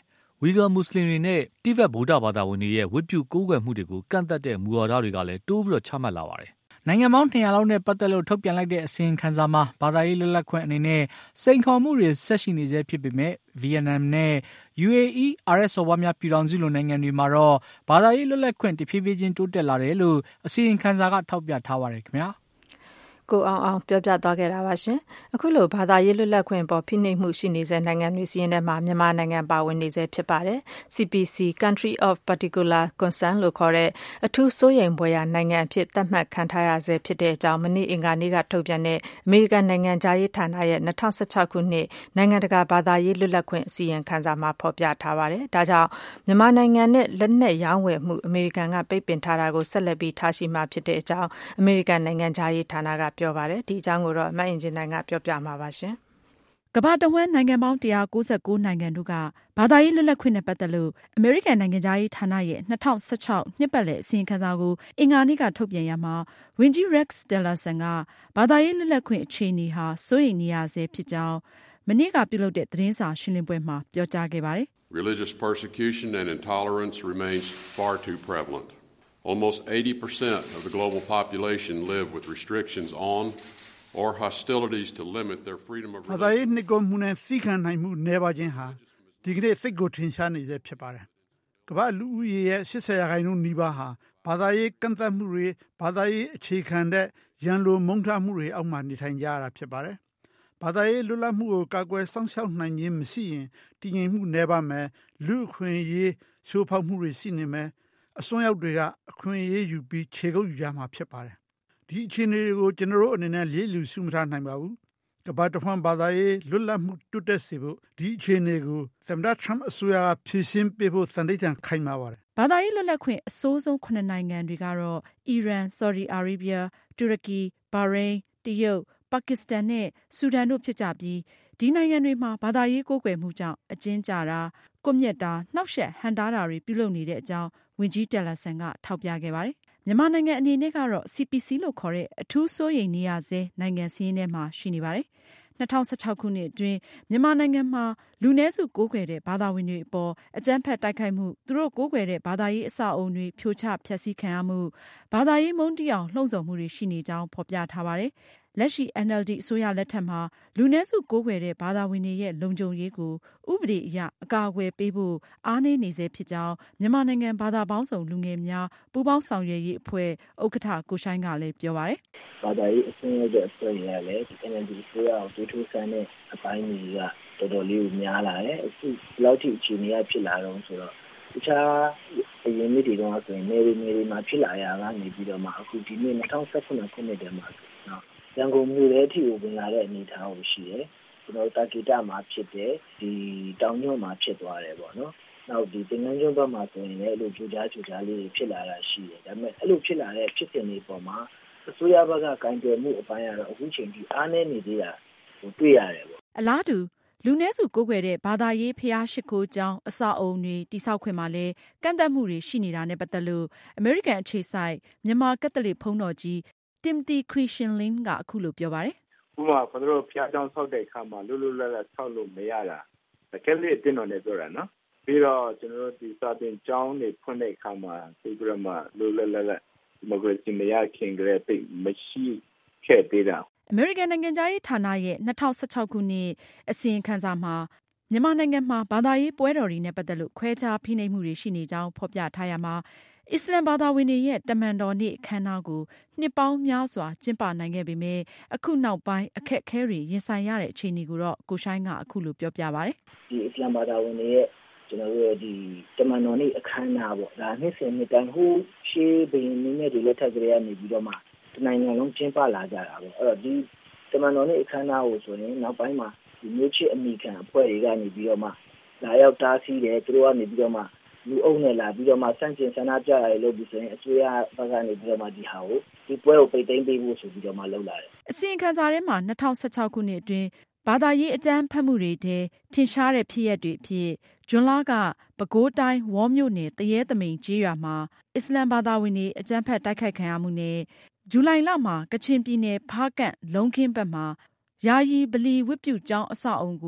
ဝီဂါမွတ်စလင်တွေနဲ့တိဘက်ဗုဒ္ဓဘာသာဝင်တွေရဲ့ဝတ်ပြုကိုးကွယ်မှုတွေကိုကန့်သတ်တဲ့မူဝါဒတွေကလည်းတိုးပြီးတော့ချမှတ်လာပါတယ်။နိုင်ငံပေါင်း၂၀၀လောက်နဲ့ပတ်သက်လို့ထုတ်ပြန်လိုက်တဲ့အစီရင်ခံစာမှာဘာသာရေးလွတ်လပ်ခွင့်အနေနဲ့စိန်ခေါ်မှုတွေဆက်ရှိနေဆဲဖြစ်ပေမဲ့ဗီယက်နမ်နဲ့ ယူအေအီ အာရပ်စော်ဘွားများပြည်ထောင်စုလိုနိုင်ငံတွေမှာတော့ဘာသာရေးလွတ်လပ်ခွင့်တဖြည်းဖြည်းချင်းတိုးတက်လာတယ်လို့အစီရင်ခံစာကထောက်ပြထားပါတယ်ခင်ဗျာ။ကိုအောင်အောင်ပြောပြသွားခဲ့တာပါရှင်အခုလိုဘာသာရေးလွတ်လပ်ခွင့်ပေါ်ဖိနှိပ်မှုရှိနေစေနိုင်ငံတွေစီးရင်ထဲမှာမြန်မာနိုင်ငံပါဝင်နေစေဖြစ်ပါတယ် စီ ပီ စီ Country of Particular Concern လို့ခေါ်တဲ့အထူးစိုးရိမ်ဖွယ်ရာနိုင်ငံအဖြစ်သတ်မှတ်ခံထားရဆဲဖြစ်တဲ့အကြောင်းမနေ့အင်္ဂါနေ့ကထုတ်ပြန်တဲ့အမေရိကန်နိုင်ငံသားရေးဌာနရဲ့၂၀၁၆ခုနှစ်နိုင်ငံတကာဘာသာရေးလွတ်လပ်ခွင့်အစီရင်ခံစာမှာဖော်ပြထားပါတယ်ဒါကြောင့်မြန်မာနိုင်ငံနဲ့လက်နက်ရောင်းဝယ်မှုအမေရိကန်ကပိတ်ပင်ထားတာကိုဆက်လက်ပြီးထားရှိမှာဖြစ်တဲ့အကြောင်းအမေရိကန်နိုင်ငံသားရေးဌာနကပြောပါတယ်ဒီအကြောင်းကိုတော့မအင်ဂျင်နိုင်ကပြောပြမှာပါရှင်ကမ္ဘာတဝန်းနိုင်ငံပေါင်း၁၉၉နိုင်ငံတို့ကဘာသာရေးလွတ်လပ်ခွင့်နဲ့ပတ်သက်လို့အမေရိကန်နိုင်ငံသားရေးဌာနရဲ့၂၀၁၆နှစ်ပတ်လည်အစီရင်ခံစာကိုအင်္ဂါနေ့ကထုတ်ပြန်ရမှာဝန်ကြီး Rex Tillerson ကဘာသာရေးလွတ်လပ်ခွင့်အခြေအနေဟာစိုးရိမ်နေရဆဲဖြစ်ကြောင်းမနေ့ကပြုလုပ်တဲ့သတင်းစာရှင်းလင်းပွဲမှာပြောကြားခဲ့ပါတယ် Religious persecution and intolerance remains far too prevalent. Almost eighty percent of the global population live with restrictions on or hostilities to limit their freedom of religion. ဘာသာရေးနှိပ်ကွပ်မှုနဲ့စီခံနိုင်မှုနည်းပါးခြင်းဟာဒီကနေ့စိတ်ကိုထင်ရှားနေစေဖြစ်ပါတယ်။ကမ္ဘာလူဦးရေရဲ့၈၀ရာခိုင်နှုန်းနီးပါးဟာဘာသာရေးကန့်သတ်မှုတွေဘာသာရေးအခြေခံတဲ့ရန်လိုမုန်းထားမှုတွေအောက်မှာနေထိုင်ကြရတာဖြစ်ပါတယ်။ဘာသာရေးလွတ်လပ်မှုကိုကာကွယ်စောင့်ရှောက်နိုင်ခြင်းမရှိရင်တည်ငြိမ်မှုနည်းပါးမယ်လူအခွင့်အရေးချိုးဖောက်မှုတွေရှိနေမယ်အစွန်းရောက်တွေကအခွင့်အရေးယူပြီးခြေကုပ်ယူကြမှာဖြစ်ပါတယ်ဒီအခြေအနေတွေကိုကျွန်တော်တို့အနေနဲ့လေးလူစုမထားနိုင်ပါဘူးကမ္ဘာတစ်ဝန်းဘာသာရေးလွတ်လပ်မှုတိုးတက်စေဖို့ဒီအခြေအနေကိုသမ္မတထရမ့်အစိုးရကဖြည့်ရှင်းပေးဖို့စံတိတ်တန်ခိုင်မာပါတယ်ဘာသာရေးလွတ်လပ်ခွင့်အဆိုးဆုံးခုနှစ်နိုင်ငံတွေကတော့အီရန်ဆော်ဒီအာရေဗျတူရကီဘာရိန်းတရုတ်ပါကစ္စတန်နဲ့ဆူဒန်တို့ဖြစ်ကြပြီးဒီနိုင်ငံတွေမှာဘာသာရေးကိုးကွယ်မှုကြောင့်အကျဉ်းချတာကွပ်မျက်တာနှောက်ယှက်ဟန့်တားတာတွေပြုလုပ်နေတဲ့အကြောင်းဝန်ကြီးတယ်လာဆန်ကထောက်ပြခဲ့ပါတယ်မြန်မာနိုင်ငံအနေနဲ့ကတော့ စီ ပီ စီ လို့ခေါ်တဲ့အထူးစိုးရိမ်နေရဆဲနိုင်ငံစည်းရင်းထဲမှာရှိနေပါတယ်၂၀၁၆ခုနှစ်အတွင်းမြန်မာနိုင်ငံမှာလူနည်းစုကိုးကွယ်တဲ့ဘာသာဝင်တွေအပေါ်အကြမ်းဖက်တိုက်ခိုက်မှုသူတို့ကိုးကွယ်တဲ့ဘာသာရေးအဆောက်အုံတွေဖြိုချဖျက်ဆီးခံရမှုဘာသာရေးမုန်းတီးအောင်လှုံ့ဆော်မှုတွေရှိနေကြောင်းဖော်ပြထားပါတယ်လက်ရှိ အန် အယ်လ် ဒီ အစိုးရလက်ထက်မှာလူနည်းစုကိုးကွယ်တဲ့ဘာသာဝင်တွေရဲ့လုံခြုံရေးကိုဥပဒေအရအကာအကွယ်ပေးဖို့အားနည်းနေစေဖြစ်ကြောင်းမြန်မာနိုင်ငံဘာသာပေါင်းစုံလူငယ်များပူးပေါင်းဆောင်ရွက်ရေးအဖွဲ့ဥက္ကဋ္ဌကိုရှိုင်းကလည်းပြောပါတယ်။ဘာသာရေးအစွန်းရောက်တဲ့အဖွဲ့တွေကလည်းဒီ အန် အယ်လ် ဒီ အစိုးရကိုတိုးထိုးဆန်းတဲ့အပိုင်းတွေကတော်တော်လေးကိုများလာတယ်။အခုလောက်ထိအခြေအနေကဖြစ်လာတော့ဆိုတော့တခြားအရင်နှစ်တွေတော့ဆိုရင်နေရီနေရီမှာဖြစ်လာရတာကနေပြီးတော့မှအခုဒီနေ့၂၀၁၇ခုနှစ်တည်းမှာနော်ရန်ကုန်မြို့ထဲအထိကိုဝင်လာတဲ့အနေအထားကိုရှိတယ်ကျွန်တော်တာဂီတာမှာဖြစ်တယ်ဒီတောင်ညွန့်မှာဖြစ်သွားတယ်ပေါ့နော်နောက်ဒီတင်ငန်းကျွန်းဘက်မှာဆိုရင်လည်းအဲ့လိုကြိုကြားကြိုကြားလေးဖြစ်လာတာရှိတယ်ဒါပေမဲ့အဲ့လိုဖြစ်လာတဲ့ဖြစ်စဉ်တွေပေါ်မှာအစိုးရဘက်ကကင်တွယ်မှုအပိုင်းကတော့အခုချိန်ထိအားနည်းနေသေးတာဟိုတွေ့ရတယ်ပေါ့အလားတူလူနည်းစုကိုးကွယ်တဲ့ဘာသာရေးဖျားရှိခိုးကြောင်းအဆောက်အုံတွေတိဆောက်ခွင့်မှာလည်းကန့်သတ်မှုတွေရှိနေတာနဲ့ပတ်သက်လို့အမေရိကန်အခြေစိုက်မြန်မာကက်သလစ်ဘုန်းတော်ကြီးTimothy Christian Lin ကအခုလိုပြောပါတယ်ဥပမာကျွန်တော်တို့ဖျားကြောင်းဆောက်တဲ့အခါမှာလွတ်လွတ်လပ်လပ်ဆောက်လို့မရတာတကယ်လို့အတင်းတော်နဲ့ပြောတာနော်ပြီးတော့ကျွန်တော်တို့ဒီစာသင်ကျောင်းတွေဖွင့်တဲ့အခါမှာဒီပြမလွတ်လွတ်လပ်လပ်ဒီမိုကရေစီမရခင်ကလေးပိတ်မရှိခဲ့သေးတာအမေရိကန်နိုင်ငံသားရေးဌာနရဲ့၂၀၁၆ခုနှစ်အစီရင်ခံစာမှာမြန်မာနိုင်ငံမှာဘာသာရေးပွဲတော်တွေနဲ့ပတ်သက်လို့ခွဲခြားဖိနှိပ်မှုတွေရှိနေကြောင်းဖော်ပြထားရမှာအစ္စလမ်ဘာသာဝင်တွေရဲ့တမန်တော်နေ့အခမ်းအနားကိုနှစ်ပေါင်းများစွာကျင်းပနိုင်ခဲ့ပေမဲ့အခုနောက်ပိုင်းအခက်အခဲတွေရင်ဆိုင်ရတဲ့အခြေအနေကိုတော့ကိုရှိုင်းကအခုလိုပြောပြပါတယ်ဒီအစ္စလမ်ဘာသာဝင်တွေရဲ့ကျွန်တော်တို့ဒီတမန်တော်နေ့အခမ်းအနားပေါ့ဒါနှစ်စဉ်နှစ်တိုင်းဟိုရှေးဘင်းနည်းနဲ့ဒီလက်ထက်ကလေးကနေပြီးတော့မှတနိုင်ငံလုံးကျင်းပလာကြတာပေါ့အဲ့တော့ဒီတမန်တော်နေ့အခမ်းအနားကိုဆိုရင်နောက်ပိုင်းမှာဒီမျိုးချစ်အမိခံအဖွဲ့တွေကနေပြီးတော့မှလာရောက်တားဆီးတယ်သူတို့ကနေပြီးတော့မှလူအုပ်နဲ့လာပြီးတော့မှစန့်ကျင်ဆန္ဒပြရတယ်လို့ဒီဆိုရင်အစိုးရဘက်ကနေပြီးတော့မှဒီဟာကိုဒီပွဲကိုပိတ်သိမ်းပေးဖို့ဆိုပြီးတော့မှလုပ်လာတယ်အစီရင်ခံစာထဲမှာ၂၀၁၆ခုနှစ်အတွင်းဘာသာရေးအကြမ်းဖက်မှုတွေထဲထင်ရှားတဲ့ဖြစ်ရပ်တွေအဖြစ်ဇွန်လကပဲခူးတိုင်းဝေါမြို့နယ်တရဲသမိန်ကျေးရွာမှာအစ္စလမ်ဘာသာဝင်တွေအကြမ်းဖက်တိုက်ခိုက်ခံရမှုနဲ့ဇူလိုင်လမှာကချင်ပြည်နယ်ဖားကန့်လုံးခင်းဘက်မှာယာယီဗလီဝတ်ပြုကျောင်းအဆောက်အုံကို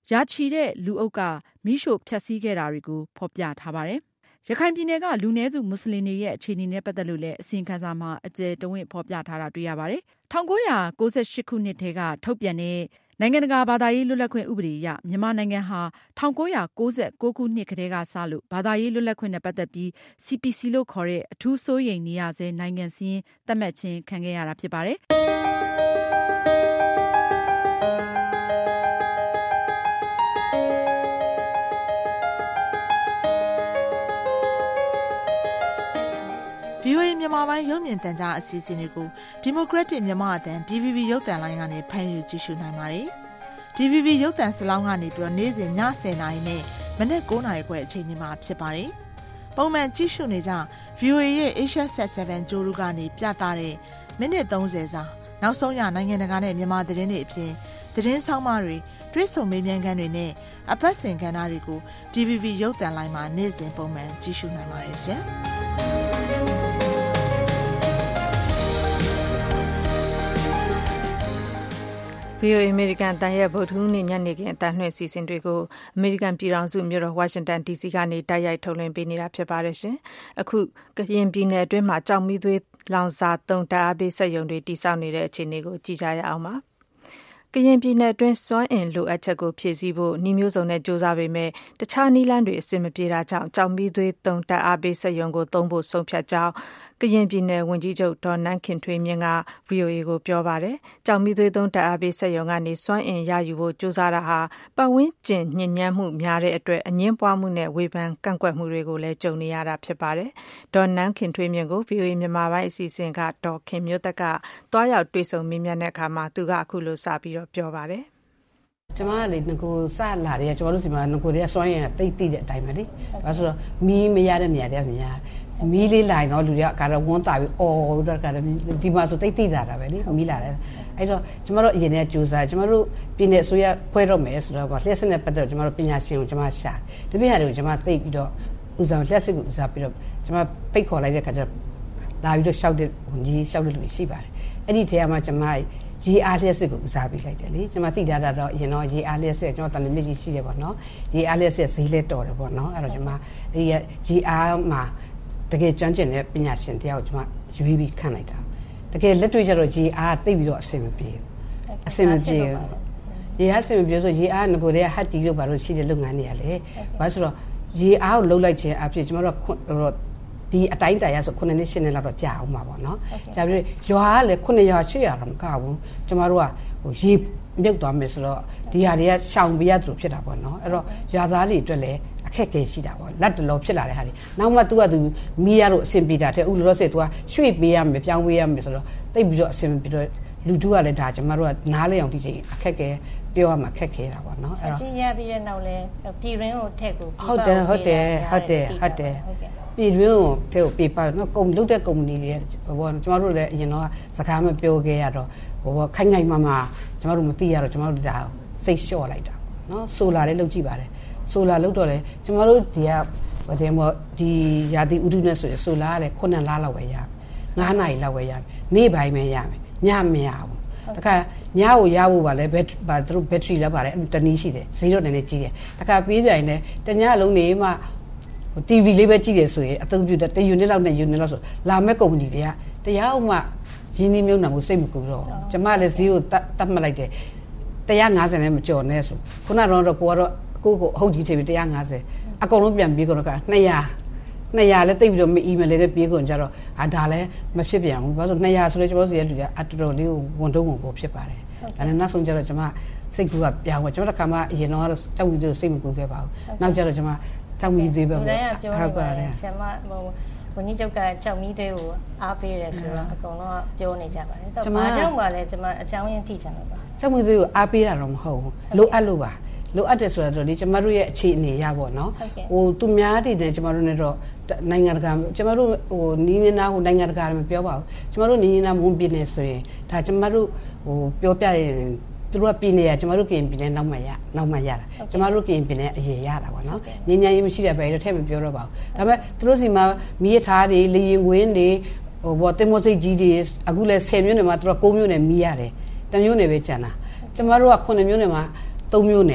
ရာချီတဲ့လူအုပ်ကမိရှို့ဖျက်ဆီးခဲ့တာတွေကိုဖော်ပြထားပါတယ်။ရခိုင်ပြည်နယ်ကလူနည်းစုမွတ်စလင်တွေရဲ့အခြေအနေနဲ့ပတ်သက်လို့လည်းအစီရင်ခံစာမှာအကျယ်တဝင့်ဖော်ပြထားတာတွေ့ရပါတယ်။၁၉၉၈ခုနှစ်ထဲကထုတ်ပြန်တဲ့နိုင်ငံတကာဘာသာရေးလွတ်လပ်ခွင့်ဥပဒေအရမြန်မာနိုင်ငံဟာ၁၉၉၉ခုနှစ်ကတည်းကစလို့ဘာသာရေးလွတ်လပ်ခွင့်နဲ့ပတ်သက်ပြီး စီ ပီ စီ လို့ခေါ်တဲ့အထူးစိုးရိမ်နေရဆဲနိုင်ငံစာရင်းသတ်မှတ်ခြင်းခံခဲ့ရတာဖြစ်ပါတယ်။ဗီအိုအေ မြန်မာပိုင်းရုပ်မြင်သံကြားအစီအစဉ်တွေကိုဒီမိုကရက်တစ်မြန်မာအသံ ဒီ ဗီ ဗီ ရုပ်သံလိုင်းကနေဖမ်းယူကြည့်ရှုနိုင်ပါတယ်။ ဒီ ဗီ ဗီ ရုပ်သံစလောင်းကနေပြီးတော့နေ့စဉ်ညဆယ်နာရီနဲ့မနက်၉နာရီခွဲအချိန်တွေမှာဖြစ်ပါတယ်။ပုံမှန်ကြည့်ရှုနေကြ ဗီအိုအေ ရဲ့ Asia Sat ဆယ် ကြိုးရူကနေပြသတဲ့မိနစ်သုံးဆယ်စာနောက်ဆုံးရနိုင်ငံတကာနဲ့မြန်မာသတင်းတွေအပြင်သတင်းဆောင်မတွေတွဲဆုံမေးမြန်းခန်းတွေနဲ့အပတ်စဉ်ကဏ္ဍတွေကို ဒီ ဗီ ဗီ ရုပ်သံလိုင်းမှာနေ့စဉ်ပုံမှန်ကြည့်ရှုနိုင်ပါတယ်ရှင်။ဗီအိုအေ အမေရိကန်အသံရဲ့ဗုဒ္ဓဟူးနေ့ညနေခင်းအသံလွှင့်အစီအစဉ်တွေကိုအမေရိကန်ပြည်ထောင်စုမြို့တော်ဝါရှင်တန် ဒီ စီ ကနေတိုက်ရိုက်ထုတ်လွှင့်ပေးနေတာဖြစ်ပါတယ်ရှင်။အခုကရင်ပြည်နယ်အတွင်းမှာကြောက်မီးသွေးလောင်စာသုံးဓာတ်အားပေးစက်ရုံတွေတည်ဆောက်နေတဲ့အခြေအနေကိုကြည့်ကြရအောင်ပါ။ကရင်ပြည်နယ်အတွင်းစွမ်းအင်လိုအပ်ချက်ကိုဖြည့်ဆည်းဖို့နှီးမျိုးစုံနဲ့ကြိုးစားပေမဲ့တခြားနည်းလမ်းတွေအဆင်မပြေတာကြောင့်ကြောက်မီးသွေးသုံးဓာတ်အားပေးစက်ရုံကိုသုံးဖို့ဆုံးဖြတ်ကြောင်းကရင်ပြည်နယ်ဝန်ကြီးချုပ်ဒေါ်နန်းခင်ထွေးမြင့်က ဗီအိုအေကိုပြောပါတယ်။ကြောက်မီးသွေးသုံးဓာတ်အားပေးစက်ရုံကနေစွမ်းအင်ရယူဖို့ကြိုးစားတာဟာပတ်ဝန်းကျင်ညစ်ညမ်းမှုများတဲ့အတွက်အငင်းပွားမှုနဲ့ဝေဖန်ကန့်ကွက်မှုတွေကိုလည်းကြုံနေရတာဖြစ်ပါတယ်။ဒေါ်နန်းခင်ထွေးမြင့်ကို ဗီအိုအေမြန်မာပိုင်းအစီအစဉ်ကဒေါ်ခင်မျိုးသက်ကတွားရောက်တွေ့ဆုံမေးမြန်းတဲ့အခါမှာသူကအခုလိုစပြီးတော့ပြောပါတယ်။ကျမကလေငကိုစလာတယ်ကျမတို့ဒီမှာငကိုတွေကစွမ်းရင်တိတ်တိတဲ့အတိုင်းပဲလေ။ဘာလို့ဆိုတော့မီးမရတဲ့နေရာတွေကများမီးလေးလာရင်တော့လူတွေကကတော့ဝန်းတာပြီးအော်တော့ကလည်းဒီမှာဆိုတိတ်တိတာတာပဲလေမီးလာတယ်။အဲ့တော့ကျမတို့အရင်ကကြိုးစားကျမတို့ပြည်နယ်ဆိုရဖွဲတော့မယ်ဆိုတော့လျှက်စစ်နဲ့ပတ်သက်တော့ကျမတို့ပညာရှင်ကိုကျမရှာတယ်။ဒီပြရတယ်ကိုကျမသိပြီးတော့ဦးဆောင်လျှက်စစ်ကိုဦးစားပြီးတော့ကျမပိတ်ခေါ်လိုက်တဲ့ခါကျတော့လာပြီးတော့ရှောက်တဲ့ဝန်ကြီးရှောက်တဲ့လူတွေရှိပါတယ်။အဲ့ဒီထဲမှာကျမရေအားလျှက်စစ်ကိုဦးစားပေးလိုက်တယ်လေကျွန်မသိတာတော့ရင်တော့ရေအားလျှက်စစ်ကျွန်တော်တန်မြင့်ကြီးရှိတယ်ပေါ့နော်ရေအားလျှက်စစ်ဈေးလဲတော်တယ်ပေါ့နော်အဲ့တော့ကျွန်မဒီရေအားမှာတကယ်ကျွမ်းကျင်တဲ့ပညာရှင်တယောက်ကျွန်မရွေးပြီးခန့်လိုက်တာတကယ်လက်တွေ့ကျတော့ရေအားသိပြီးတော့အဆင်မပြေအဆင်မပြေရေအားအဆင်မပြေဆိုရေအားငကိုတွေကဟတ်တီလို့ဘာလို့ရှိတဲ့လုပ်ငန်းတွေရလဲဘာလို့ဆိုတော့ရေအားကိုလှုပ်လိုက်ခြင်းအဖြစ်ကျွန်တော်တို့ဒီအတိုင်းတရားဆိုခုနှစ်နှစ်ရှစ်နှစ်လောက်တော့ကြာအောင်ပါပေါ့နော်ကြာပြီးရွာကလည်းခုနှစ်ရွာရှစ်ရွာတော့မကဘူးကျမတို့ကဟိုရေမြုပ်သွားမယ်ဆိုတော့ဒီဟာတွေကရှောင်ပြရသလိုဖြစ်တာပေါ့နော်အဲ့တော့ရွာသားတွေအတွက်လည်းအခက်အခဲရှိတာပေါ့လက်တလောဖြစ်လာတဲ့ဟာတွေနောက်မှ तू က तू မီးရလို့အဆင်ပြေတာတဲ့ဥလောဆယ် तू ကရွှေ့ပေးရမယ်ပြောင်းပေးရမယ်ဆိုတော့တိတ်ပြီးတော့အဆင်ပြေတော့လူတို့ကလည်းဒါကျမတို့ကနားလေအောင်ဒီချိန်အခက်အခဲပြောရမှာခက်ခဲတာပေါ့နော်အဲ့တော့အကြည့်ရပြီးတဲ့နောက်လဲပြည်ရင်းကိုထက်ကိုဟုတ်တယ်ဟုတ်တယ်ဟုတ်တယ်ဟုတ်တယ်ပြည်တွင်းကိုထဲကိုပေးပါတော့ကုမ္ပဏီလုပ်တဲ့ကုမ္ပဏီတွေဟိုကျွန်တော်တို့လည်းအရင်တော့စကားမပြောခဲ့ရတော့ဟိုခိုင်ခိုင်မာမာကျွန်တော်တို့မသိရတော့ကျွန်တော်တို့ဒါစိတ်လျှော့လိုက်တာနော်ဆိုလာလည်းလုပ်ကြည့်ပါတယ်ဆိုလာလုပ်တော့လေကျွန်တော်တို့ဒီကဟိုတဲ့မော်ဒီရာသီဥတုနဲ့ဆိုရင်ဆိုလာကလည်းခုနှစ်လလောက်ပဲရငါးနာရီလောက်ပဲရနေ့ပိုင်းပဲရမယ်ညမရဘူးတခါညကိုရဖို့ပါလဲဘက်ဘာသူတို့ဘက်ထရီလည်းပါတယ်တနည်းရှိတယ်ဈေးတော့နည်းနည်းကြီးတယ်တခါပေးပြရင်လည်းတညလုံးနေမှတီဗီ လေးပဲကြည့်တယ်ဆိုရင်အသုံးပြုတဲ့တယူနစ်လောက်နဲ့ယူနစ်လောက်ဆိုလာမဲ့ကုမ္ပဏီတွေကတရားဥမှရင်းနှီးမြုပ်နှံမှုစိတ်မကူတော့ကျမလည်းဈေးကိုတတ်မှတ်လိုက်တယ်one fiftyနဲ့မကျော်နဲ့ဆိုခုနကတော့ကိုကတော့ကိုကိုအဟုတ်ကြီးထည့်ပြီးone fiftyအကုန်လုံးပြန်ပြေးကြတော့ကtwo hundred two hundredလည်းတိတ်ပြီးတော့မအီးမယ်လည်းပြေးကုန်ကြတော့ဟာဒါလည်းမဖြစ်ပြန်ဘူးဘာလို့two hundredဆိုလဲကျွန်တော်တို့စီရဲ့လူကအတော်တော်လေးကိုဝန်တုံးဝန်ပေါ်ဖြစ်ပါတယ်ဒါနဲ့နောက်ဆုံးကျတော့ကျမစိတ်ကူကပြောင်းသွားကျွန်တော်တခါမှအရင်တော့တောက်ပြီးတော့စိတ်မကူခဲ့ပါဘူးနောက်ကျတော့ကျမကြောက်မီးသွေးပဲပေါ့ဟုတ်ပါတယ်ဆရာမဟိုဝန်ကြီးချုပ်ကကြောက်မီးသွေးကိုအားပေးတယ်ဆိုတော့အကုန်လုံးပြောနေကြပါတယ်တော့ဘာကြောင့်ပါလဲကျွန်မအကြောင်းရင်းသိချင်လို့ပါကြောက်မီးသွေးကိုအားပေးတာတော့မဟုတ်ဘူးလိုအပ်လို့ပါလိုအပ်တယ်ဆိုတော့လေကျမတို့ရဲ့အခြေအနေရပေါ့နော်ဟိုသူများတည်တယ်ကျမတို့နဲ့တော့နိုင်ငံတကာကျမတို့ဟိုနီးနေတာဟိုနိုင်ငံတကာမပြောပါဘူးကျမတို့နီးနေတာမွန်ပြည်နယ်ဆိုရင်ဒါကျမတို့ဟိုပြောပြရင်သူတို့ကပြည်နယ်ကကျမတို့ကရင်ပြည်နယ်နောက်မှရနောက်မှရတာကျမတို့ကရင်ပြည်နယ်အရင်ရတာပေါ့နော်ညဉ့်ညဉ့်ရေးမရှိတဲ့ဘယ်တော့ထဲမပြောတော့ပါဘူးဒါပေမဲ့သူတို့စီမှာမီးရထားတွေလေရင်ခွင်းတွေဟိုဘောတင်မိုးစိတ်ကြီးတွေအခုလဲtenမြို့နယ်မှာသူတို့nineမြို့နယ်မီးရတယ်tenမြို့နယ်ပဲကျန်တာကျမတို့ကnineမြို့နယ်မှာthreeမြို့နယ်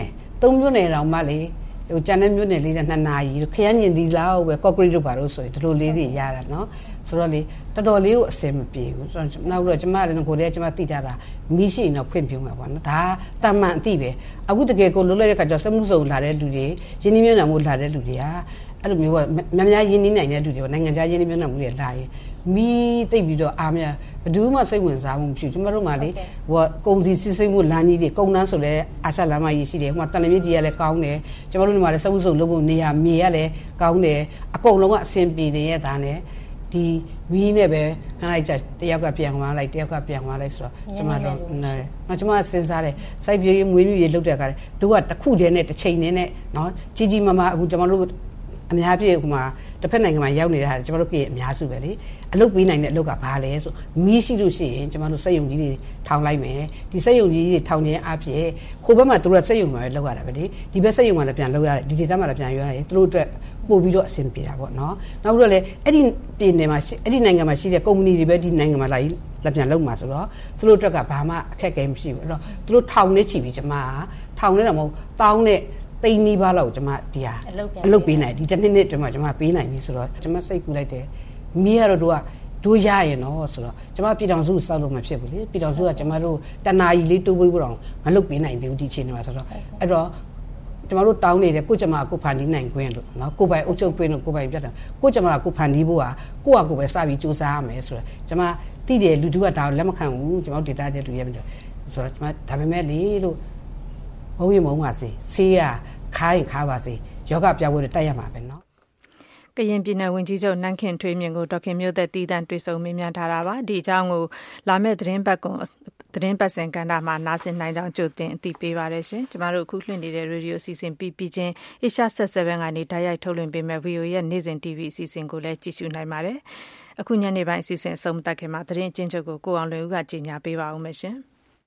သုံးမျိုးနယ်တောင်မှလေဟိုကျန်တဲ့မျိုးနယ်လေးနဲ့နှစ်နာရီခရမ်းညင်ဒီလောက်ပဲကော့ကရစ်တို့ပါလို့ဆိုရင်တို့လေးတွေရတာနော်ဆိုတော့လေတော်တော်လေးကိုအစင်မပြေဘူးဆိုတော့နောက်တော့ကျမလည်းကိုယ်တည်းကျမသိကြတာမီးရှိတော့ဖွင့်ပြမှာပေါ့နော်ဒါတာမန်အသိပဲအခုတကယ်ကိုလုံးလိုက်တဲ့ခါကျစမှုစုံလာတဲ့လူတွေရင်းနှီးမြှုပ်နှံမှုလာတဲ့လူတွေကအဲ့လိုမျိုးကများများရင်းနှီးနိုင်တဲ့လူတွေနိုင်ငံခြားရင်းနှီးမြှုပ်နှံမှုတွေလာရင်မီးတိတ်ပြီးတော့အားမရဘယ်သူမှစိတ်ဝင်စားမှုမရှိဘူးကျမတို့မှလေဟိုကုံစီစစ်စိမ့်မှုလမ်းကြီးတွေကုန်းနှန်းဆိုလဲအာရှလမ်းမကြီးရှိတယ်ဟိုမှာတန်လမြစ်ကြီးကလည်းကောင်းတယ်ကျမတို့ဒီမှာလည်းစမှုစုံလုပ်ဖို့နေရာမြေကလည်းကောင်းတယ်အကုန်လုံးကအဆင်ပြေနေရတာနဲ့ဒီမီးနဲ့ပဲခဏလိုက်ကြတယောက်ကပြန်သွားလိုက်တယောက်ကပြန်သွားလိုက်ဆိုတော့ကျမတို့နော်ကျမစဉ်းစားတယ်စိုက်ပျိုးရေးမွေးမြူရေးလုပ်တဲ့အခါတို့ကတစ်ခုတည်းနဲ့တစ်ချိန်တည်းနဲ့နော်ကြီးကြီးမားမားအခုကျမတို့အများပြည့်ဟိုမှာတစ်ဖက်နိုင်ငံမှာရောက်နေတဲ့ဟာကျမတို့ပြည်အများစုပဲလေအလုပ်ပေးနိုင်တဲ့အလုပ်ကဘာလဲဆိုမီးရှိလို့ရှိရင်ကျမတို့စက်ရုံကြီးတွေထောင်လိုက်မယ်ဒီစက်ရုံကြီးတွေထောင်ခြင်းအဖြစ်ဟိုဘက်မှာတို့ကစက်ရုံမှာပဲလုပ်ရတာပဲလေဒီဘက်စက်ရုံမှာလည်းပြန်လုပ်ရတယ်ဒီဒေသမှာလည်းပြန်ရွာရတယ်တို့အတွက်ပို့ပြီးတော့အဆင်ပြေတာပေါ့နော်နောက်ပြီးတော့လေအဲ့ဒီပြည်နယ်မှာအဲ့ဒီနိုင်ငံမှာရှိတဲ့ကုမ္ပဏီတွေပဲဒီနိုင်ငံမှာလာပြီးလက်ပြန်လုပ်မှာဆိုတော့သူတို့အတွက်ကဘာမှအခက်အခဲမရှိဘူးအဲ့တော့သူတို့ထောင်နေချီပြီးကျမထောင်နေတာမဟုတ်တောင်းတဲ့တိန်နီးပါးလောက်ကျမဒီဟာအလုပ်ပေးနိုင်ဒီတစ်နှစ်နှစ်ကျမကျမပေးနိုင်ပြီဆိုတော့ကျမစိတ်ကူလိုက်တယ်မီးကတော့တို့ကတို့ရရင်တော့ဆိုတော့ကျမပြည်တော်စုစောက်လို့မဖြစ်ဘူးလေပြည်တော်စုကကျမတို့တနာကြီးလေးတိုးပွေးဖို့တော့မလုပ်ပေးနိုင်သေးဘူးဒီချိန်မှာဆိုတော့အဲ့တော့ကျမတို့တောင်းနေတယ်ကိုကျမကိုဖန်တီးနိုင်ခွင့်လို့နော်ကိုပိုင်အုပ်ချုပ်ခွင့်လို့ကိုပိုင်ပြတ်တယ်ကိုကျမကိုဖန်တီးဖို့ဟာကိုကကိုပဲစပြီးစူးစမ်းရမယ်ဆိုတော့ကျမတိတယ်လူတို့ကဒါလက်မခံဘူးကျမတို့ဒေတာတဲ့လူရဲမလို့ဆိုတော့ကျမဒါပေမဲ့လေလို့ဘုံရင်ဘုံပါစေဆေးရခိုင်းခါပါစေယောဂပြပွဲတွေတိုက်ရမှာပဲเนาะကရင်ပြည်နယ်ဝန်ကြီးချုပ်နန်းခင်ထွေးမြင့်ကိုဒေါက်ခင်မျိုးသက်တည်တံတွေ့ဆုံမေးမြန်းထားတာပါဒီအကြောင်းကိုလာမယ့်သတင်းပတ်ကွန်သတင်းပတ်စင်ကန်တာမှာနားဆင်နိုင်ကြောင်းကြိုတင်အသိပေးပါရရှင်ကျမတို့အခုလွှင့်နေတဲ့ရေဒီယိုအစီအစဉ်ပြီးပြီးချင်း Asia Set 7ကနေတိုက်ရိုက်ထုတ်လွှင့်ပေးမဲ့ ဗီအိုအေ ရဲ့နေ့စဉ် တီဗီ အစီအစဉ်ကိုလည်းကြည့်ရှုနိုင်ပါတယ်အခုညနေပိုင်းအစီအစဉ်အဆုံးသတ်ခင်မှာသတင်းအကျဉ်းချုပ်ကိုကိုအောင်လွင်ဦးကကြေညာပေးပါဦးမယ်ရှင်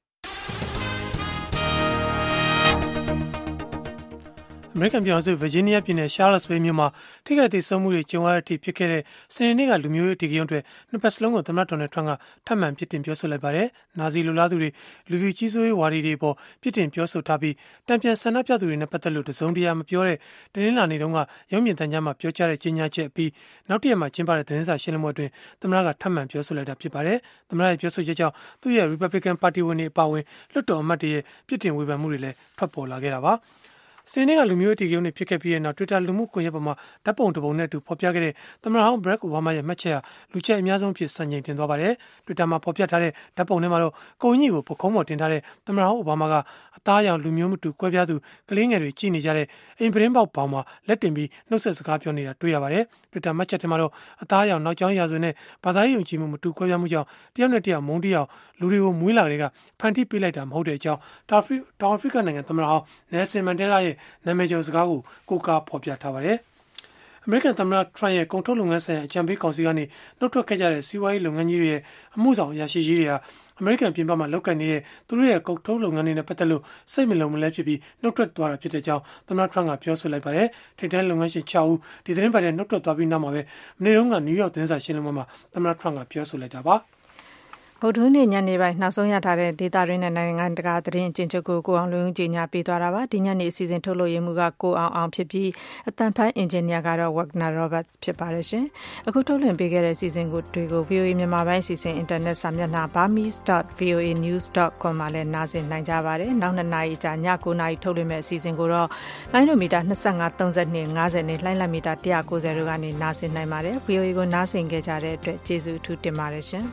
အမေရိကန်ပြည်ထောင်စုဗာဂျီးနီးယားပြည်နယ်ရှားလက်စ်ဗေးမြို့မှာထိခိုက်ဒေဆုံးမှုတွေကြုံရတဲ့အထိဖြစ်ခဲ့တဲ့စနေနေ့ကလူမျိုးရေးအဓိကရုဏ်းတွေနှစ်ပတ်စလုံးကိုသမ္မတဒေါ်နယ်ထရန့်ကထပ်မံပြစ်တင်ပြောဆိုလိုက်ပါတယ်။နာဇီလူလားသူတွေလူဖြူကြီးစိုးရေးဝါဒီတွေပေါ်ပြစ်တင်ပြောဆိုထားပြီးတံပြန်ဆန္ဒပြသူတွေနဲ့ပတ်သက်လို့တစုံတရာမပြောတဲ့တနင်္လာနေ့တုန်းကရုံးမြင့်တန်းကြားမှာပြောကြားတဲ့ကြေညာချက်အပြီးနောက်တစ်ရက်မှာကျင်းပတဲ့သတင်းစာရှင်းလင်းပွဲအတွင်းသမ္မတကထပ်မံပြောဆိုလိုက်တာဖြစ်ပါတယ်။သမ္မတရဲ့ပြောဆိုချက်ကြောင့်သူ့ရဲ့ Republican ပါတီဝင်တွေအပါအဝင်လွှတ်တော်အမတ်တွေရဲ့ပြစ်တင်ဝေဖန်မှုတွေလည်းထွက်ပေါ်လာခဲ့တာပါ။စနေနေ့ကလူမျိုးရေးတီကုန်းတွေဖြစ်ခဲ့ပြီးတဲ့နောက် Twitter လူမှုကွန်ရက်ပေါ်မှာဓာတ်ပုံတစ်ပုံနဲ့အတူဖော်ပြခဲ့တဲ့သမ္မတဟောင်း Barack Obama ရဲ့မှတ်ချက်ဟာလူကြိုက်အများဆုံးဖြစ်စံချိန်တင်သွားပါတယ်။ Twitter မှာဖော်ပြထားတဲ့ဓာတ်ပုံထဲမှာတော့ကိုကြီးကိုပခုံးပေါ်တင်ထားတဲ့သမ္မတဟောင်း Obama ကအသားရောင်လူမျိုးမတူကွဲပြားသူကလေးငယ်တွေကြည့်နေကြတဲ့အိမ်ပရင်းပေါက်ဘောင်မှာလက်တင်ပြီးနှုတ်ဆက်စကားပြောနေတာတွေ့ရပါတယ်။ Twitter မှတ်ချက်ထဲမှာတော့အသားရောင်နောက်ကျောင်းရာဇဝင်နဲ့ဘာသာရေးယုံကြည်မှုမတူကွဲပြားမှုကြောင့်တယောက်နဲ့တယောက်မုန်းတီးအောင်လူတွေကိုမွေးလာတွေကဖန်တီးပေးလိုက်တာမဟုတ်တဲ့အကြောင်းတောင်အာဖရိကနိုင်ငံသမ္မတဟောင်း Nelson Mandela ရဲ့နာမည်ကျော်စကားကိုကိုးကားဖော်ပြထားပါတယ်။အမေရိကန်သမ္မတထရန့်ရဲ့ကုန်ထုတ်လုပ်ငန်းဆိုင်ရာအကြံပေးကောင်စီကနေနှုတ်ထွက်ခဲ့ကြတဲ့စီးပွားရေးလုပ်ငန်းကြီးတွေရဲ့အမှုဆောင်အရာရှိကြီးတွေဟာအမေရိကန်ပြည်ပမှာလုပ်ကိုင်နေတဲ့သူတို့ရဲ့ကုန်ထုတ်လုပ်ငန်းတွေနဲ့ပတ်သက်လို့စိတ်မလုံမလဲဖြစ်ပြီးနှုတ်ထွက်သွားတာဖြစ်တဲ့အကြောင်းသမ္မတထရန့်ကပြောဆိုလိုက်ပါတယ်။ထိပ်တန်းလုပ်ငန်းရှင်၆ဦးဒီသတင်းပတ်ထဲနှုတ်ထွက်သွားပြီးနောက်မှာပဲမနေ့တုန်းကနယူးယောက်သတင်းစာရှင်းလင်းပွဲမှာသမ္မတထရန့်ကပြောဆိုလိုက်တာပါ။ဗုဒ္ဓဟူးနေ့ညနေပိုင်းနောက်ဆုံးရထားတဲ့ဒေတာရင်းနဲ့နိုင်ငံတကာသတင်းအကျဉ်းချုပ်ကိုကိုအောင်လွင်ဦးကြီးညာပေးသွားတာပါဒီညနေအစီအစဉ်ထုတ်လို့ရမှုကကိုအောင်အောင်ဖြစ်ပြီးအတန်ဖိုင်းအင်ဂျင်နီယာကတော့ Wagner Robert ဖြစ်ပါတယ်ရှင်အခုထုတ်လွှင့်ပေးခဲ့တဲ့အစီအစဉ်ကိုတွေကို ဗီအိုအေ မြန်မာပိုင်းအစီအစဉ်အင်တာနက်စာမျက်နှာ burmese dot v o a news dot com မှာလည်းနားဆင်နိုင်ကြပါတယ်နောက်နှစ်နာရီကြာည၉နာရီထုတ်လွှင့်မဲ့အစီအစဉ်ကိုတော့လိုင်းနိုမီတာ၂၅ ၃၂ ၅၀နဲ့လိုင်းလမီတာ၁၉၀တို့ကနေနားဆင်နိုင်ပါတယ် ဗီအိုအေ ကိုနားဆင်ခဲ့ကြတဲ့အတွက်ကျေးဇူးအထူးတင်ပါတယ်ရှင်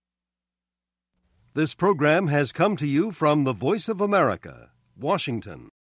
This program has come to you from the Voice of America, Washington.